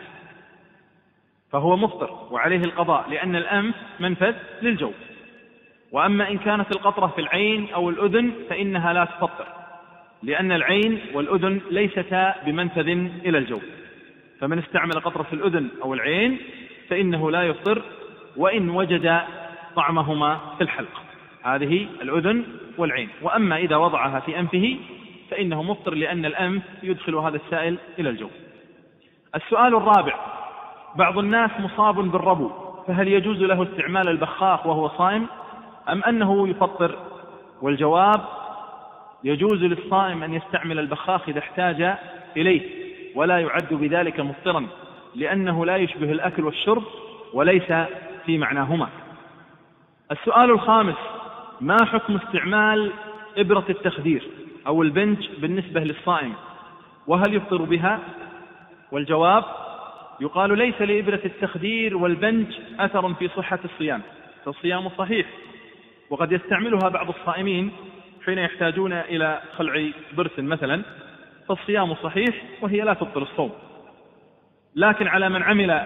فهو مفطر وعليه القضاء، لأن الأنف منفذ للجوف، وأما إن كانت القطرة في العين أو الأذن فإنها لا تفطر، لأن العين والأذن ليستا بمنفذ إلى الجوف، فمن استعمل قطرة في الأذن أو العين فإنه لا يفطر وإن وجد طعمهما في الحلق، هذه الأذن والعين. وأما إذا وضعها في أنفه فإنه مفطر، لأن الأنف يدخل هذا السائل إلى الجوف. السؤال الرابع: بعض الناس مصاب بالربو، فهل يجوز له استعمال البخاخ وهو صائم أم أنه يفطر؟ والجواب يجوز للصائم أن يستعمل البخاخ إذا احتاج إليه، ولا يعد بذلك مفطرا، لأنه لا يشبه الأكل والشرب وليس في معناهما. السؤال الخامس: ما حكم استعمال إبرة التخدير أو البنج بالنسبة للصائم، وهل يفطر بها؟ والجواب: يقال ليس لإبرة التخدير والبنج أثر في صحة الصيام، فالصيام صحيح، وقد يستعملها بعض الصائمين حين يحتاجون إلى خلع ضرس مثلا، فالصيام صحيح وهي لا تبطل الصوم. لكن على من عمل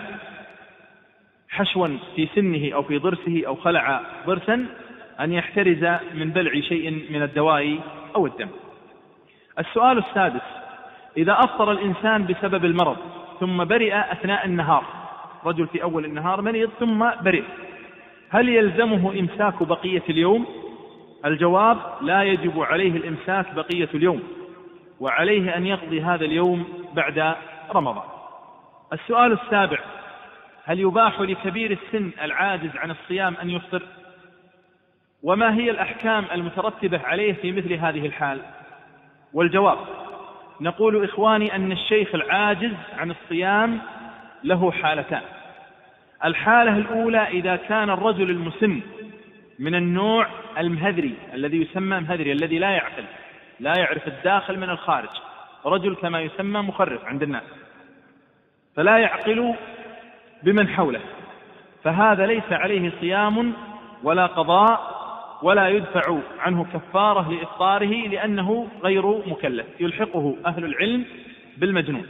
حشوا في سنه أو في ضرسه أو خلع ضرسا أن يحترز من بلع شيء من الدواء أو الدم. السؤال السادس: إذا أفطر الإنسان بسبب المرض ثم برئ أثناء النهار، رجل في أول النهار مريض ثم برئ، هل يلزمه إمساك بقية اليوم؟ الجواب: لا يجب عليه الإمساك بقية اليوم، وعليه أن يقضي هذا اليوم بعد رمضان. السؤال السابع: هل يباح لكبير السن العاجز عن الصيام أن يفطر؟ وما هي الأحكام المترتبة عليه في مثل هذه الحال؟ والجواب: نقول إخواني أن الشيخ العاجز عن الصيام له حالتان. الحالة الأولى: إذا كان الرجل المسن من النوع المهذري الذي يسمى مهذري، الذي لا يعقل، لا يعرف الداخل من الخارج، رجل كما يسمى مخرف عند الناس، فلا يعقل بمن حوله، فهذا ليس عليه صيام ولا قضاء ولا يدفع عنه كفارة لإفطاره، لأنه غير مكلف، يلحقه أهل العلم بالمجنون.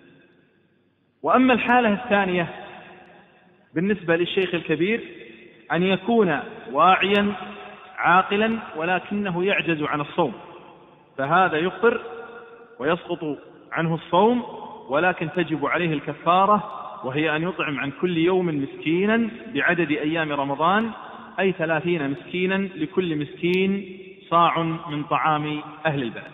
وأما الحالة الثانية بالنسبة للشيخ الكبير: أن يكون واعيا عاقلا ولكنه يعجز عن الصوم، فهذا يفطر ويسقط عنه الصوم، ولكن تجب عليه الكفارة، وهي أن يطعم عن كل يوم مسكينا بعدد أيام رمضان، أي 30 مسكينا، لكل مسكين صاع من طعام أهل البلد.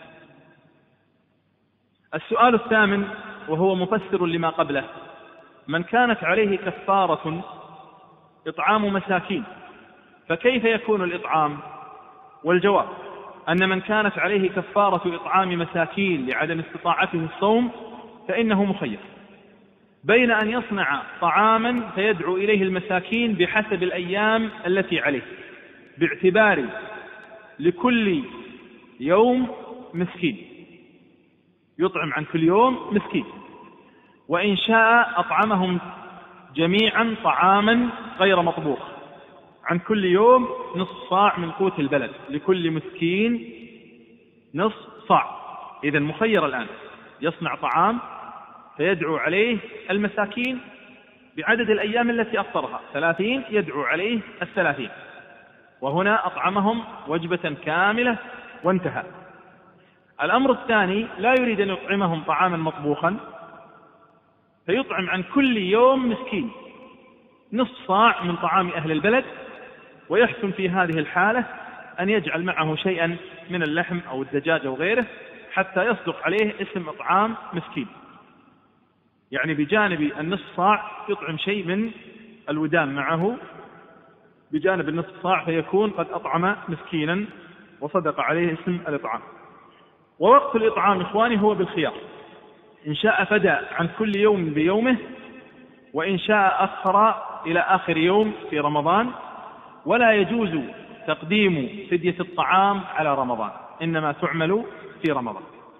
السؤال الثامن وهو مفسر لما قبله: من كانت عليه كفارة إطعام مساكين، فكيف يكون الإطعام؟ والجواب: أن من كانت عليه كفارة إطعام مساكين لعدم استطاعته الصوم فإنه مخير بين أن يصنع طعاما فيدعو إليه المساكين بحسب الأيام التي عليه، باعتبار لكل يوم مسكين، يطعم عن كل يوم مسكين، وإن شاء أطعمهم جميعا طعاما غير مطبوخ عن كل يوم نصف صاع من قوت البلد، لكل مسكين نصف صاع. إذن مخير الآن، يصنع طعام فيدعو عليه المساكين بعدد الأيام التي أفطرها، 30 يدعو عليه 30، وهنا أطعمهم وجبة كاملة وانتهى. الأمر الثاني: لا يريد أن يطعمهم طعاما مطبوخا، فيطعم عن كل يوم مسكين نصف صاع من طعام أهل البلد، ويحسن في هذه الحالة أن يجعل معه شيئا من اللحم أو الدجاج أو غيره حتى يصدق عليه اسم إطعام مسكين، يعني بجانب النصف صاع يطعم شيء من الودان معه بجانب النصف صاع، فيكون قد أطعم مسكينا وصدق عليه اسم الإطعام. ووقت الإطعام إخواني هو بالخيار، إن شاء فدى عن كل يوم بيومه، وإن شاء أخر إلى آخر يوم في رمضان، ولا يجوز تقديم فدية الطعام على رمضان، إنما تعمل في رمضان.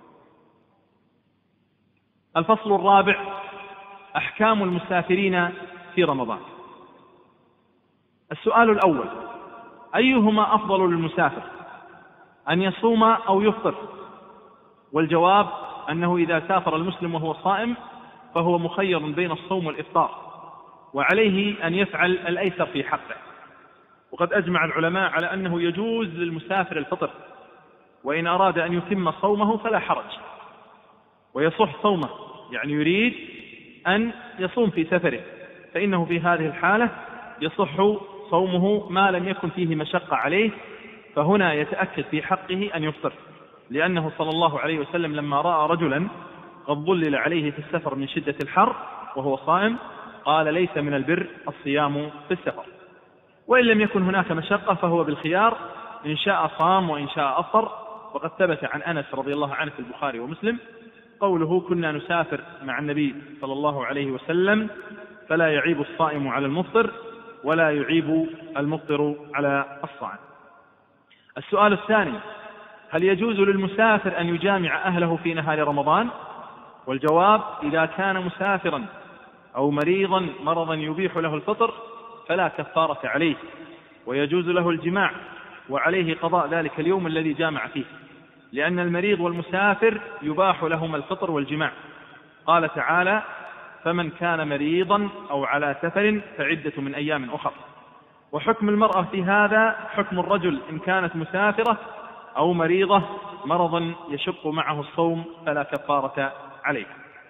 الفصل الرابع: أحكام المسافرين في رمضان. السؤال الأول: أيهما أفضل للمسافر، أن يصوم أو يفطر؟ والجواب: أنه إذا سافر المسلم وهو صائم فهو مخير بين الصوم والإفطار، وعليه أن يفعل الأيسر في حقه. وقد أجمع العلماء على أنه يجوز للمسافر الفطر، وإن أراد أن يتم صومه فلا حرج، ويصح صومه، يعني يريد أن يصوم في سفره، فإنه في هذه الحالة يصح صومه ما لم يكن فيه مشقة عليه، فهنا يتأكد في حقه أن يفطر، لأنه صلى الله عليه وسلم لما رأى رجلا قد ظلل عليه في السفر من شدة الحر وهو صائم قال: ليس من البر الصيام في السفر. وإن لم يكن هناك مشقة فهو بالخيار، إن شاء صام وإن شاء أفطر، وقد ثبت عن أنس رضي الله عنه في البخاري ومسلم قوله: كنا نسافر مع النبي صلى الله عليه وسلم فلا يعيب الصائم على المفطر ولا يعيب المفطر على الصائم. السؤال الثاني: هل يجوز للمسافر أن يجامع أهله في نهار رمضان؟ والجواب: إذا كان مسافرا أو مريضا مرضا يبيح له الفطر فلا كفارة عليه، ويجوز له الجماع وعليه قضاء ذلك اليوم الذي جامع فيه، لأن المريض والمسافر يباح لهما الفطر والجماع. قال تعالى: فمن كان مريضا أو على سفر فعدة من أيام أخر. وحكم المرأة في هذا حكم الرجل إن كانت مسافرة أو مريضة مرضا يشق معه الصوم فلا كفارة عليه.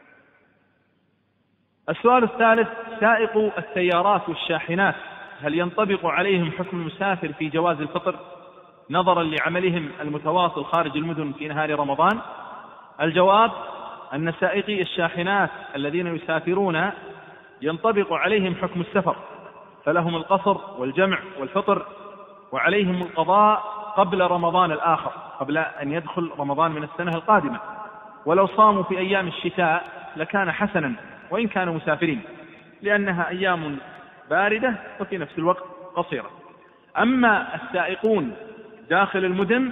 السؤال الثالث: سائق السيارات والشاحنات هل ينطبق عليهم حكم المسافر في جواز الفطر نظرا لعملهم المتواصل خارج المدن في نهار رمضان؟ الجواب: أن سائقي الشاحنات الذين يسافرون ينطبق عليهم حكم السفر، فلهم القصر والجمع والفطر، وعليهم القضاء قبل رمضان الآخر، قبل أن يدخل رمضان من السنة القادمة. ولو صاموا في أيام الشتاء لكان حسنا وإن كانوا مسافرين، لأنها أيام باردة وفي نفس الوقت قصيرة. أما السائقون داخل المدن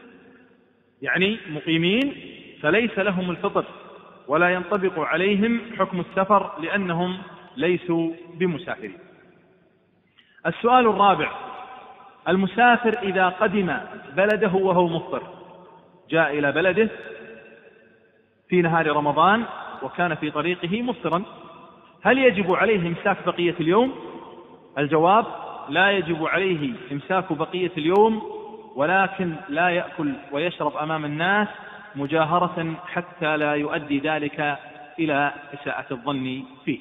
يعني مقيمين فليس لهم الفطر ولا ينطبق عليهم حكم السفر لأنهم ليسوا بمسافرين. السؤال الرابع: المسافر إذا قدم بلده وهو مفطر، جاء إلى بلده في نهار رمضان وكان في طريقه مفطرا، هل يجب عليه إمساك بقية اليوم؟ الجواب: لا يجب عليه إمساك بقية اليوم، ولكن لا يأكل ويشرب أمام الناس مجاهرة حتى لا يؤدي ذلك إلى إساءة الظن فيه.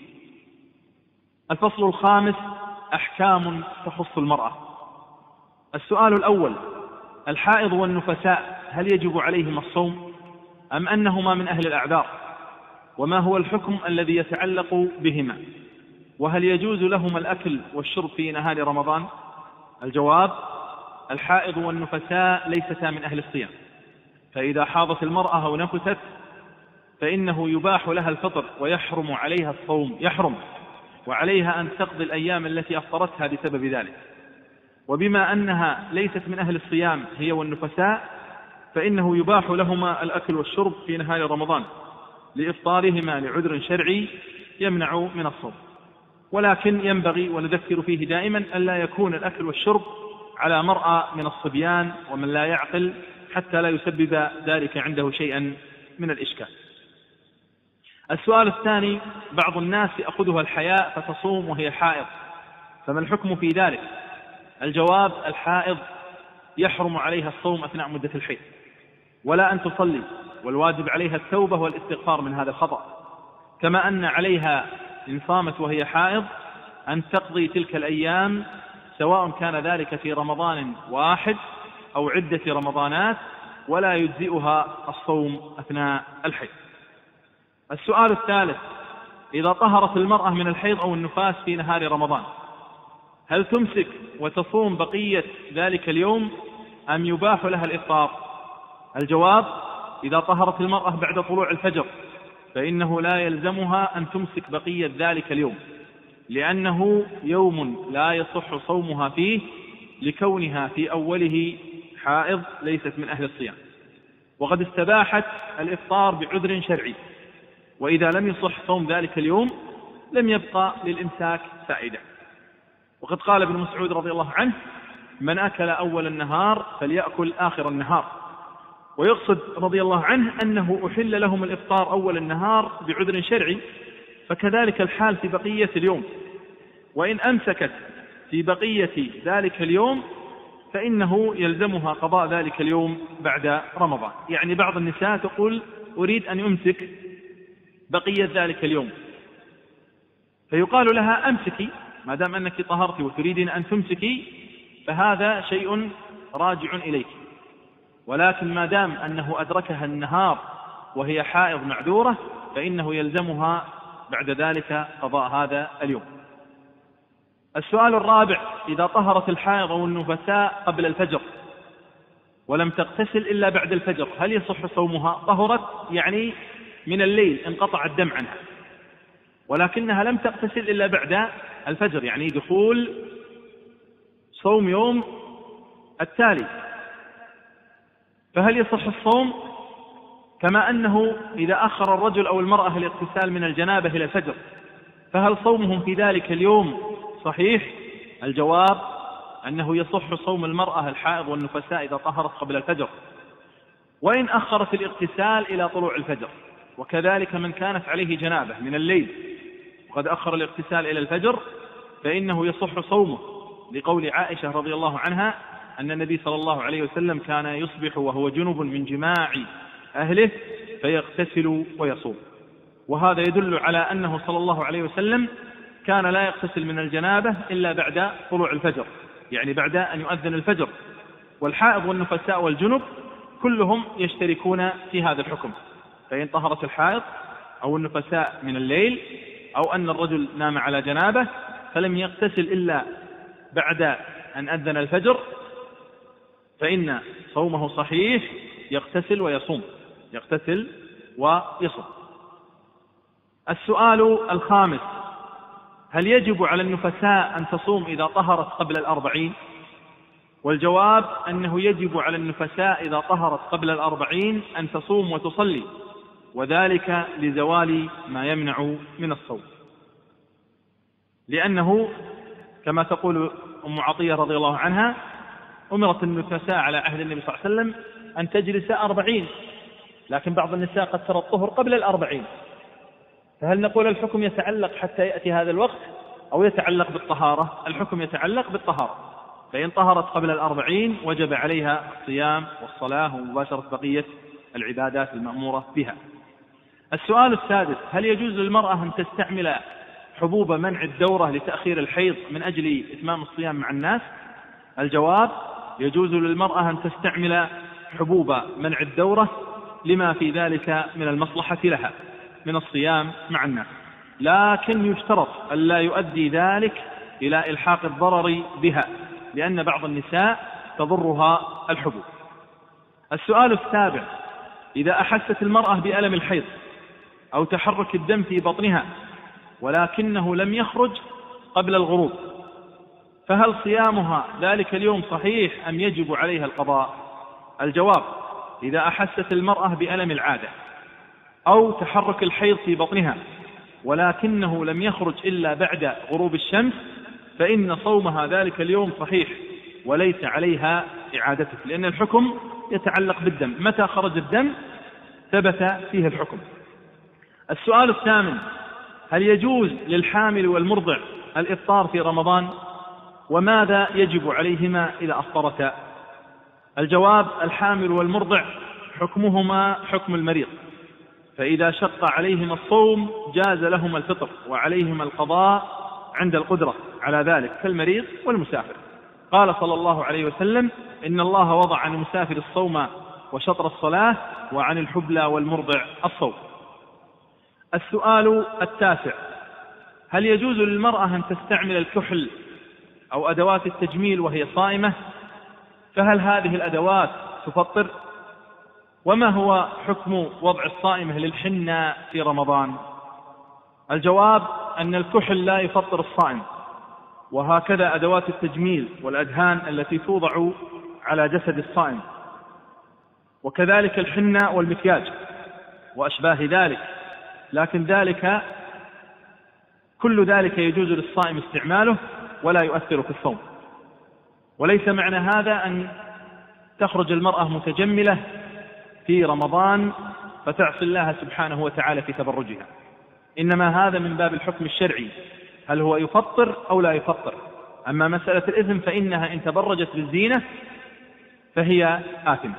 الفصل الخامس: أحكام تخص المرأة. السؤال الأول: الحائض والنفساء هل يجب عليهما الصوم أم أنهما من أهل الأعذار؟ وما هو الحكم الذي يتعلق بهما؟ وهل يجوز لهما الأكل والشرب في نهار رمضان؟ الجواب: الحائض والنفساء ليستا من أهل الصيام، فإذا حاضت المرأة أو نفست فإنه يباح لها الفطر ويحرم عليها الصوم، وعليها أن تقضي الأيام التي أفطرتها بسبب ذلك. وبما أنها ليست من أهل الصيام هي والنفساء فإنه يباح لهما الأكل والشرب في نهار رمضان لإفطارهما لعذر شرعي يمنع من الصوم، ولكن ينبغي ونذكر فيه دائما ألا يكون الأكل والشرب على مرأى من الصبيان ومن لا يعقل حتى لا يسبب ذلك عنده شيئا من الإشكال. السؤال الثاني: بعض الناس يأخذها الحياء فتصوم وهي حائض، فما الحكم في ذلك؟ الجواب: الحائض يحرم عليها الصوم أثناء مدة الحيض ولا أن تصلي، والواجب عليها التوبة والاستغفار من هذا الخطأ، كما أن عليها إن صامت وهي حائض أن تقضي تلك الأيام سواء كان ذلك في رمضان واحد أو عدة رمضانات، ولا يجزئها الصوم أثناء الحيض. السؤال الثالث: إذا طهرت المرأة من الحيض أو النفاس في نهار رمضان هل تمسك وتصوم بقية ذلك اليوم أم يباح لها الإفطار؟ الجواب: إذا طهرت المرأة بعد طلوع الفجر فإنه لا يلزمها أن تمسك بقية ذلك اليوم، لأنه يوم لا يصح صومها فيه لكونها في أوله حائض ليست من أهل الصيام، وقد استباحت الإفطار بعذر شرعي، وإذا لم يصح صوم ذلك اليوم لم يبقى للإمساك فائدة. وقد قال ابن مسعود رضي الله عنه: من أكل أول النهار فليأكل آخر النهار، ويقصد رضي الله عنه أنه أحل لهم الإفطار أول النهار بعذر شرعي، فكذلك الحال في بقية اليوم، وإن أمسكت في بقية ذلك اليوم فإنه يلزمها قضاء ذلك اليوم بعد رمضان. يعني بعض النساء تقول: أريد أن أمسك بقية ذلك اليوم، فيقال لها: أمسكي ما دام أنك طهرتي وتريدين أن تمسكي فهذا شيء راجع إليك، ولكن ما دام أنه أدركها النهار وهي حائض معذورة فإنه يلزمها بعد ذلك قضاء هذا اليوم. السؤال الرابع: إذا طهرت الحائض أو النفساء قبل الفجر ولم تغتسل إلا بعد الفجر، هل يصح صومها؟ طهرت يعني من الليل انقطع الدم عنها، ولكنها لم تغتسل إلا بعد الفجر، يعني دخول صوم يوم التالي، فهل يصح الصوم؟ كما أنه إذا أخر الرجل أو المرأة الاغتسال من الجنابة إلى الفجر فهل صومهم في ذلك اليوم صحيح؟ الجواب أنه يصح صوم المرأة الحائض والنفساء إذا طهرت قبل الفجر، وإن أخرت الاغتسال إلى طلوع الفجر، وكذلك من كانت عليه جنابة من الليل وقد أخر الاغتسال إلى الفجر فإنه يصح صومه، لقول عائشة رضي الله عنها أن النبي صلى الله عليه وسلم كان يصبح وهو جنب من جماع أهله فيغتسل ويصوم. وهذا يدل على أنه صلى الله عليه وسلم كان لا يغتسل من الجنابة إلا بعد طلوع الفجر، يعني بعد أن يؤذن الفجر. والحائض والنفساء والجنب كلهم يشتركون في هذا الحكم، فإن طهرت الحائض أو النفساء من الليل أو أن الرجل نام على جنابه فلم يغتسل إلا بعد أن أذن الفجر فإن صومه صحيح، يغتسل ويصوم، يغتسل ويصوم. السؤال الخامس: هل يجب على النفساء أن تصوم إذا طهرت قبل 40؟ والجواب أنه يجب على النفساء إذا طهرت قبل 40 أن تصوم وتصلي، وذلك لزوال ما يمنع من الصوم، لأنه كما تقول أم عطية رضي الله عنها أمرت النفساء على عهد النبي صلى الله عليه وسلم أن تجلس 40، لكن بعض النساء قد ترى الطهر قبل 40، فهل نقول الحكم يتعلق حتى يأتي هذا الوقت أو يتعلق بالطهارة؟ الحكم يتعلق بالطهارة، فإن طهرت قبل 40 وجب عليها الصيام والصلاة ومباشرة بقية العبادات المأمورة بها. السؤال السادس: هل يجوز للمرأة أن تستعمل حبوب منع الدورة لتأخير الحيض من أجل إتمام الصيام مع الناس؟ الجواب: يجوز للمرأة أن تستعمل حبوب منع الدورة لما في ذلك من المصلحة لها من الصيام مع الناس، لكن يشترط ألا يؤدي ذلك إلى إلحاق الضرر بها، لأن بعض النساء تضرها الحبوب. السؤال السابع: إذا أحست المرأة بألم الحيض أو تحرك الدم في بطنها ولكنه لم يخرج قبل الغروب، فهل صيامها ذلك اليوم صحيح أم يجب عليها القضاء؟ الجواب: إذا أحست المرأة بألم العادة أو تحرك الحيض في بطنها ولكنه لم يخرج إلا بعد غروب الشمس فإن صومها ذلك اليوم صحيح وليس عليها إعادته، لأن الحكم يتعلق بالدم، متى خرج الدم ثبت فيه الحكم. السؤال الثامن: هل يجوز للحامل والمرضع الإفطار في رمضان؟ وماذا يجب عليهما إذا أفطرتا؟ الجواب: الحامل والمرضع حكمهما حكم المريض، فإذا شق عليهما الصوم جاز لهما الفطر وعليهما القضاء عند القدرة على ذلك كالمريض والمسافر. قال صلى الله عليه وسلم: إن الله وضع عن المسافر الصوم وشطر الصلاة وعن الحبلى والمرضع الصوم. السؤال التاسع: هل يجوز للمرأة أن تستعمل الكحل أو أدوات التجميل وهي صائمة؟ فهل هذه الأدوات تفطر؟ وما هو حكم وضع الصائمة للحنة في رمضان؟ الجواب: أن الكحل لا يفطر الصائم، وهكذا أدوات التجميل والأدهان التي توضع على جسد الصائم، وكذلك الحنة والمكياج وأشباه ذلك، لكن كل ذلك يجوز للصائم استعماله ولا يؤثر في الصوم. وليس معنى هذا أن تخرج المرأة متجملة في رمضان فتعصي الله سبحانه وتعالى في تبرجها، إنما هذا من باب الحكم الشرعي، هل هو يفطر أو لا يفطر. أما مسألة الإثم فإنها إن تبرجت بالزينة فهي آثمة.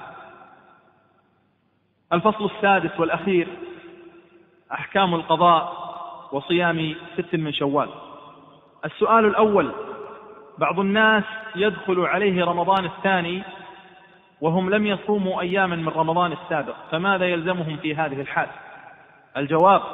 الفصل السادس والأخير: أحكام القضاء وصيام 6 من شوال. السؤال الأول: بعض الناس يدخل عليه رمضان الثاني وهم لم يصوموا أياما من رمضان السابق، فماذا يلزمهم في هذه الحال؟ الجواب: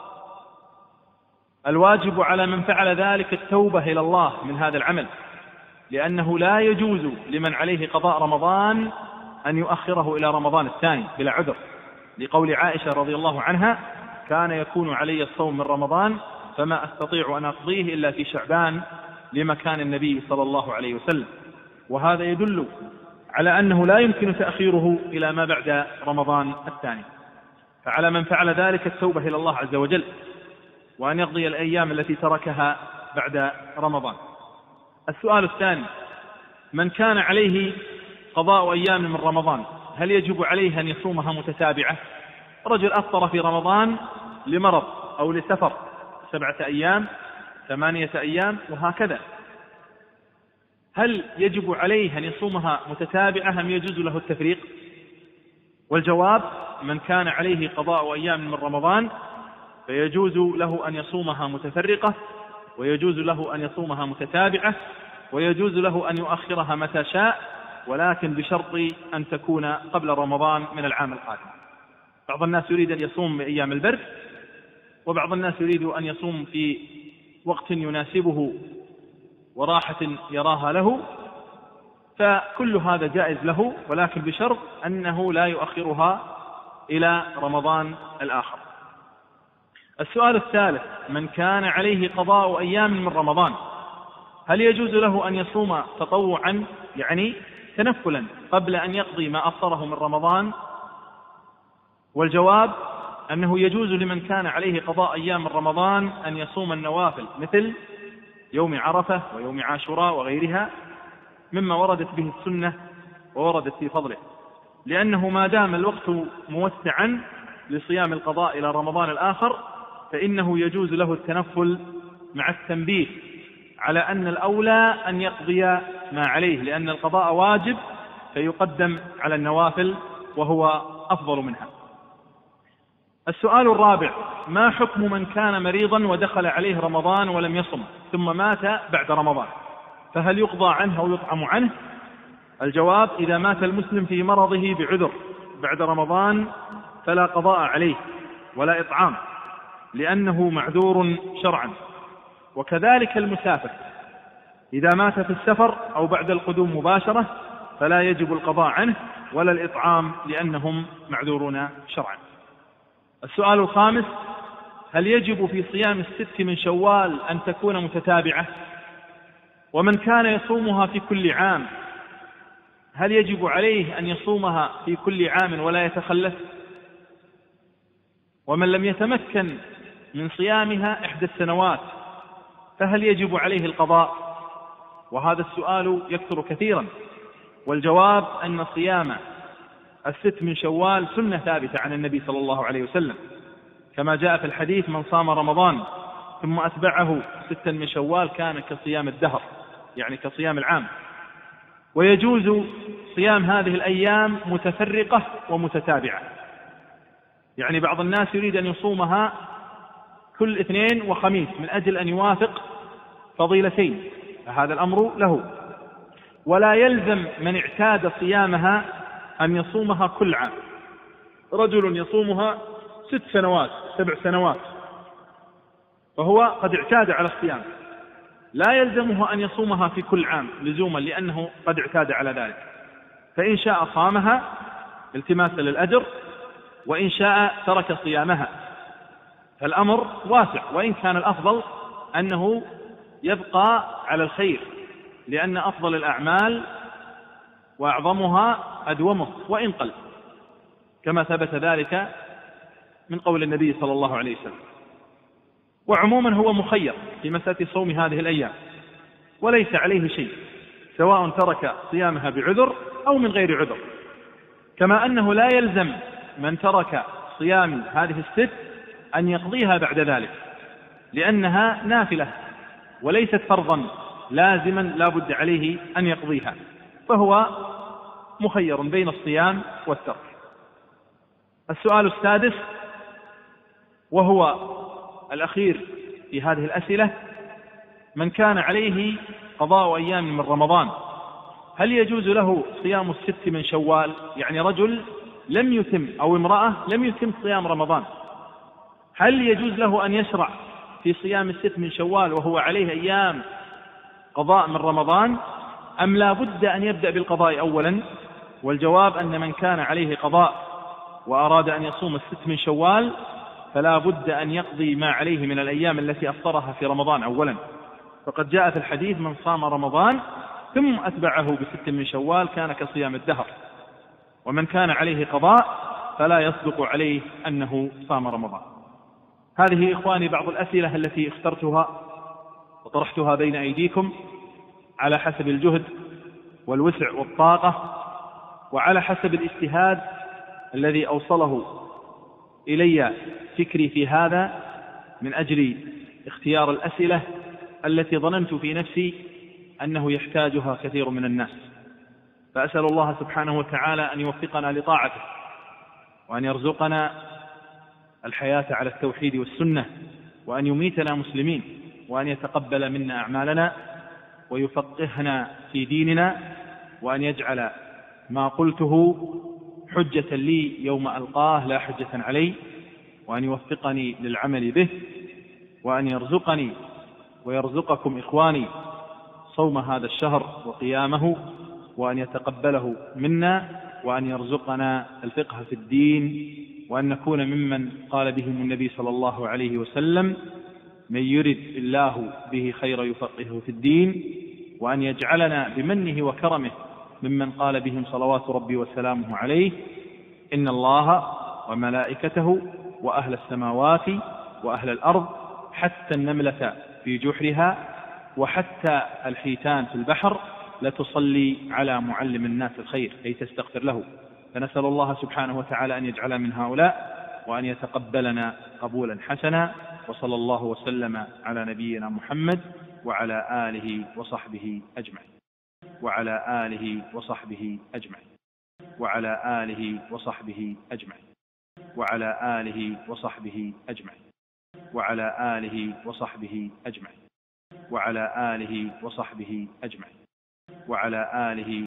الواجب على من فعل ذلك التوبة إلى الله من هذا العمل، لأنه لا يجوز لمن عليه قضاء رمضان أن يؤخره إلى رمضان الثاني بلا عذر، لقول عائشة رضي الله عنها: كان يكون علي الصوم من رمضان فما أستطيع أن أقضيه إلا في شعبان لمكان النبي صلى الله عليه وسلم. وهذا يدل على أنه لا يمكن تأخيره إلى ما بعد رمضان الثاني. فعلى من فعل ذلك التوبة إلى الله عز وجل، وأن يقضي الأيام التي تركها بعد رمضان. السؤال الثاني: من كان عليه قضاء أيام من رمضان هل يجب عليه أن يصومها متتابعة؟ رجل أفطر في رمضان لمرض أو لسفر 7 أيام 8 أيام وهكذا، هل يجب عليه أن يصومها متتابعة أم يجوز له التفريق؟ والجواب: من كان عليه قضاء أيام من رمضان فيجوز له أن يصومها متفرقة، ويجوز له أن يصومها متتابعة، ويجوز له أن يؤخرها متى شاء، ولكن بشرط أن تكون قبل رمضان من العام القادم. بعض الناس يريد أن يصوم أيام البرد، وبعض الناس يريد أن يصوم في وقت يناسبه وراحة يراها له، فكل هذا جائز له، ولكن بشرط أنه لا يؤخرها إلى رمضان الآخر. السؤال الثالث: من كان عليه قضاء أيام من رمضان هل يجوز له أن يصوم تطوعا، يعني تنفلا، قبل أن يقضي ما أفطره من رمضان؟ والجواب: أنه يجوز لمن كان عليه قضاء أيام من رمضان أن يصوم النوافل مثل يوم عرفة ويوم عاشوراء وغيرها مما وردت به السنة ووردت في فضله، لأنه ما دام الوقت موسعا لصيام القضاء إلى رمضان الآخر فإنه يجوز له التنفل، مع التنبيه على أن الأولى أن يقضي ما عليه، لأن القضاء واجب فيقدم على النوافل وهو أفضل منها. السؤال الرابع: ما حكم من كان مريضا ودخل عليه رمضان ولم يصم ثم مات بعد رمضان، فهل يقضى عنه أو يطعم عنه؟ الجواب: إذا مات المسلم في مرضه بعذر بعد رمضان فلا قضاء عليه ولا إطعام، لأنه معذور شرعا. وكذلك المسافر إذا مات في السفر أو بعد القدوم مباشرة فلا يجب القضاء عنه ولا الإطعام، لأنهم معذورون شرعا. السؤال الخامس: هل يجب في صيام 6 من شوال أن تكون متتابعة؟ ومن كان يصومها في كل عام هل يجب عليه أن يصومها في كل عام ولا يتخلف؟ ومن لم يتمكن من صيامها 1 سنوات فهل يجب عليه القضاء؟ وهذا السؤال يكثر كثيرا، والجواب أن صيام 6 من شوال سنة ثابتة عن النبي صلى الله عليه وسلم، كما جاء في الحديث: من صام رمضان ثم أتبعه 6 من شوال كان كصيام الدهر، يعني كصيام العام. ويجوز صيام هذه الأيام متفرقة ومتتابعة، يعني بعض الناس يريد أن يصومها كل اثنين وخميس من أجل أن يوافق فضيلتين، فهذا الأمر له. ولا يلزم من اعتاد صيامها أن يصومها كل عام. رجل يصومها 6 سنوات 7 سنوات فهو قد اعتاد على الصيام، لا يلزمه أن يصومها في كل عام لزوما، لأنه قد اعتاد على ذلك، فإن شاء صامها التماسا للأجر، وإن شاء ترك صيامها، فالأمر واسع. وإن كان الأفضل أنه يبقى على الخير، لأن أفضل الأعمال وأعظمها أدومه وإن قل، كما ثبت ذلك من قول النبي صلى الله عليه وسلم. وعموما هو مخير في مسألة صوم هذه الأيام، وليس عليه شيء، سواء ترك صيامها بعذر أو من غير عذر، كما أنه لا يلزم من ترك صيام هذه 6 أن يقضيها بعد ذلك، لأنها نافلة وليست فرضا لازما لا بد عليه أن يقضيها، فهو مخير بين الصيام والترك. السؤال السادس وهو الأخير في هذه الأسئلة: من كان عليه قضاء أيام من رمضان هل يجوز له صيام 6 من شوال؟ يعني رجل لم يتم أو امرأة لم يتم صيام رمضان، هل يجوز له أن يشرع في صيام 6 من شوال وهو عليه أيام قضاء من رمضان، أم لا بد أن يبدأ بالقضاء أولا؟ والجواب أن من كان عليه قضاء وأراد أن يصوم 6 من شوال فلا بد أن يقضي ما عليه من الأيام التي أفطرها في رمضان أولا، فقد جاء في الحديث من صام رمضان ثم أتبعه ب6 من شوال كان كصيام الدهر. ومن كان عليه قضاء فلا يصدق عليه أنه صام رمضان. هذه إخواني بعض الأسئلة التي اخترتها وطرحتها بين أيديكم على حسب الجهد والوسع والطاقة وعلى حسب الاجتهاد الذي أوصله إلي فكري في هذا من أجل اختيار الأسئلة التي ظننت في نفسي أنه يحتاجها كثير من الناس. فأسأل الله سبحانه وتعالى أن يوفقنا لطاعته وأن يرزقنا الحياة على التوحيد والسنة وأن يميتنا مسلمين وأن يتقبل منا أعمالنا ويفقهنا في ديننا وأن يجعل ما قلته حجة لي يوم ألقاه لا حجة علي، وأن يوفقني للعمل به، وأن يرزقني ويرزقكم إخواني صوم هذا الشهر وقيامه، وأن يتقبله منا، وأن يرزقنا الفقه في الدين، وأن نكون ممن قال بهم النبي صلى الله عليه وسلم: من يرد الله به خير يفقهه في الدين، وأن يجعلنا بمنه وكرمه ممن قال بهم صلوات ربي وسلامه عليه: إن الله وملائكته وأهل السماوات وأهل الأرض حتى النملة في جحرها وحتى الحيتان في البحر لتصلي على معلم الناس الخير أي تستغفر له. فنسأل الله سبحانه وتعالى أن يجعل من هؤلاء وأن يتقبلنا قبولا حسنا. وصلى الله وسلم على نبينا محمد وعلى آله وصحبه أجمعين وعلى آله وصحبه أجمعين وعلى آله وصحبه أجمعين وعلى آله وصحبه أجمعين وعلى آله وصحبه أجمعين وعلى آله وصحبه أجمعين وعلى آله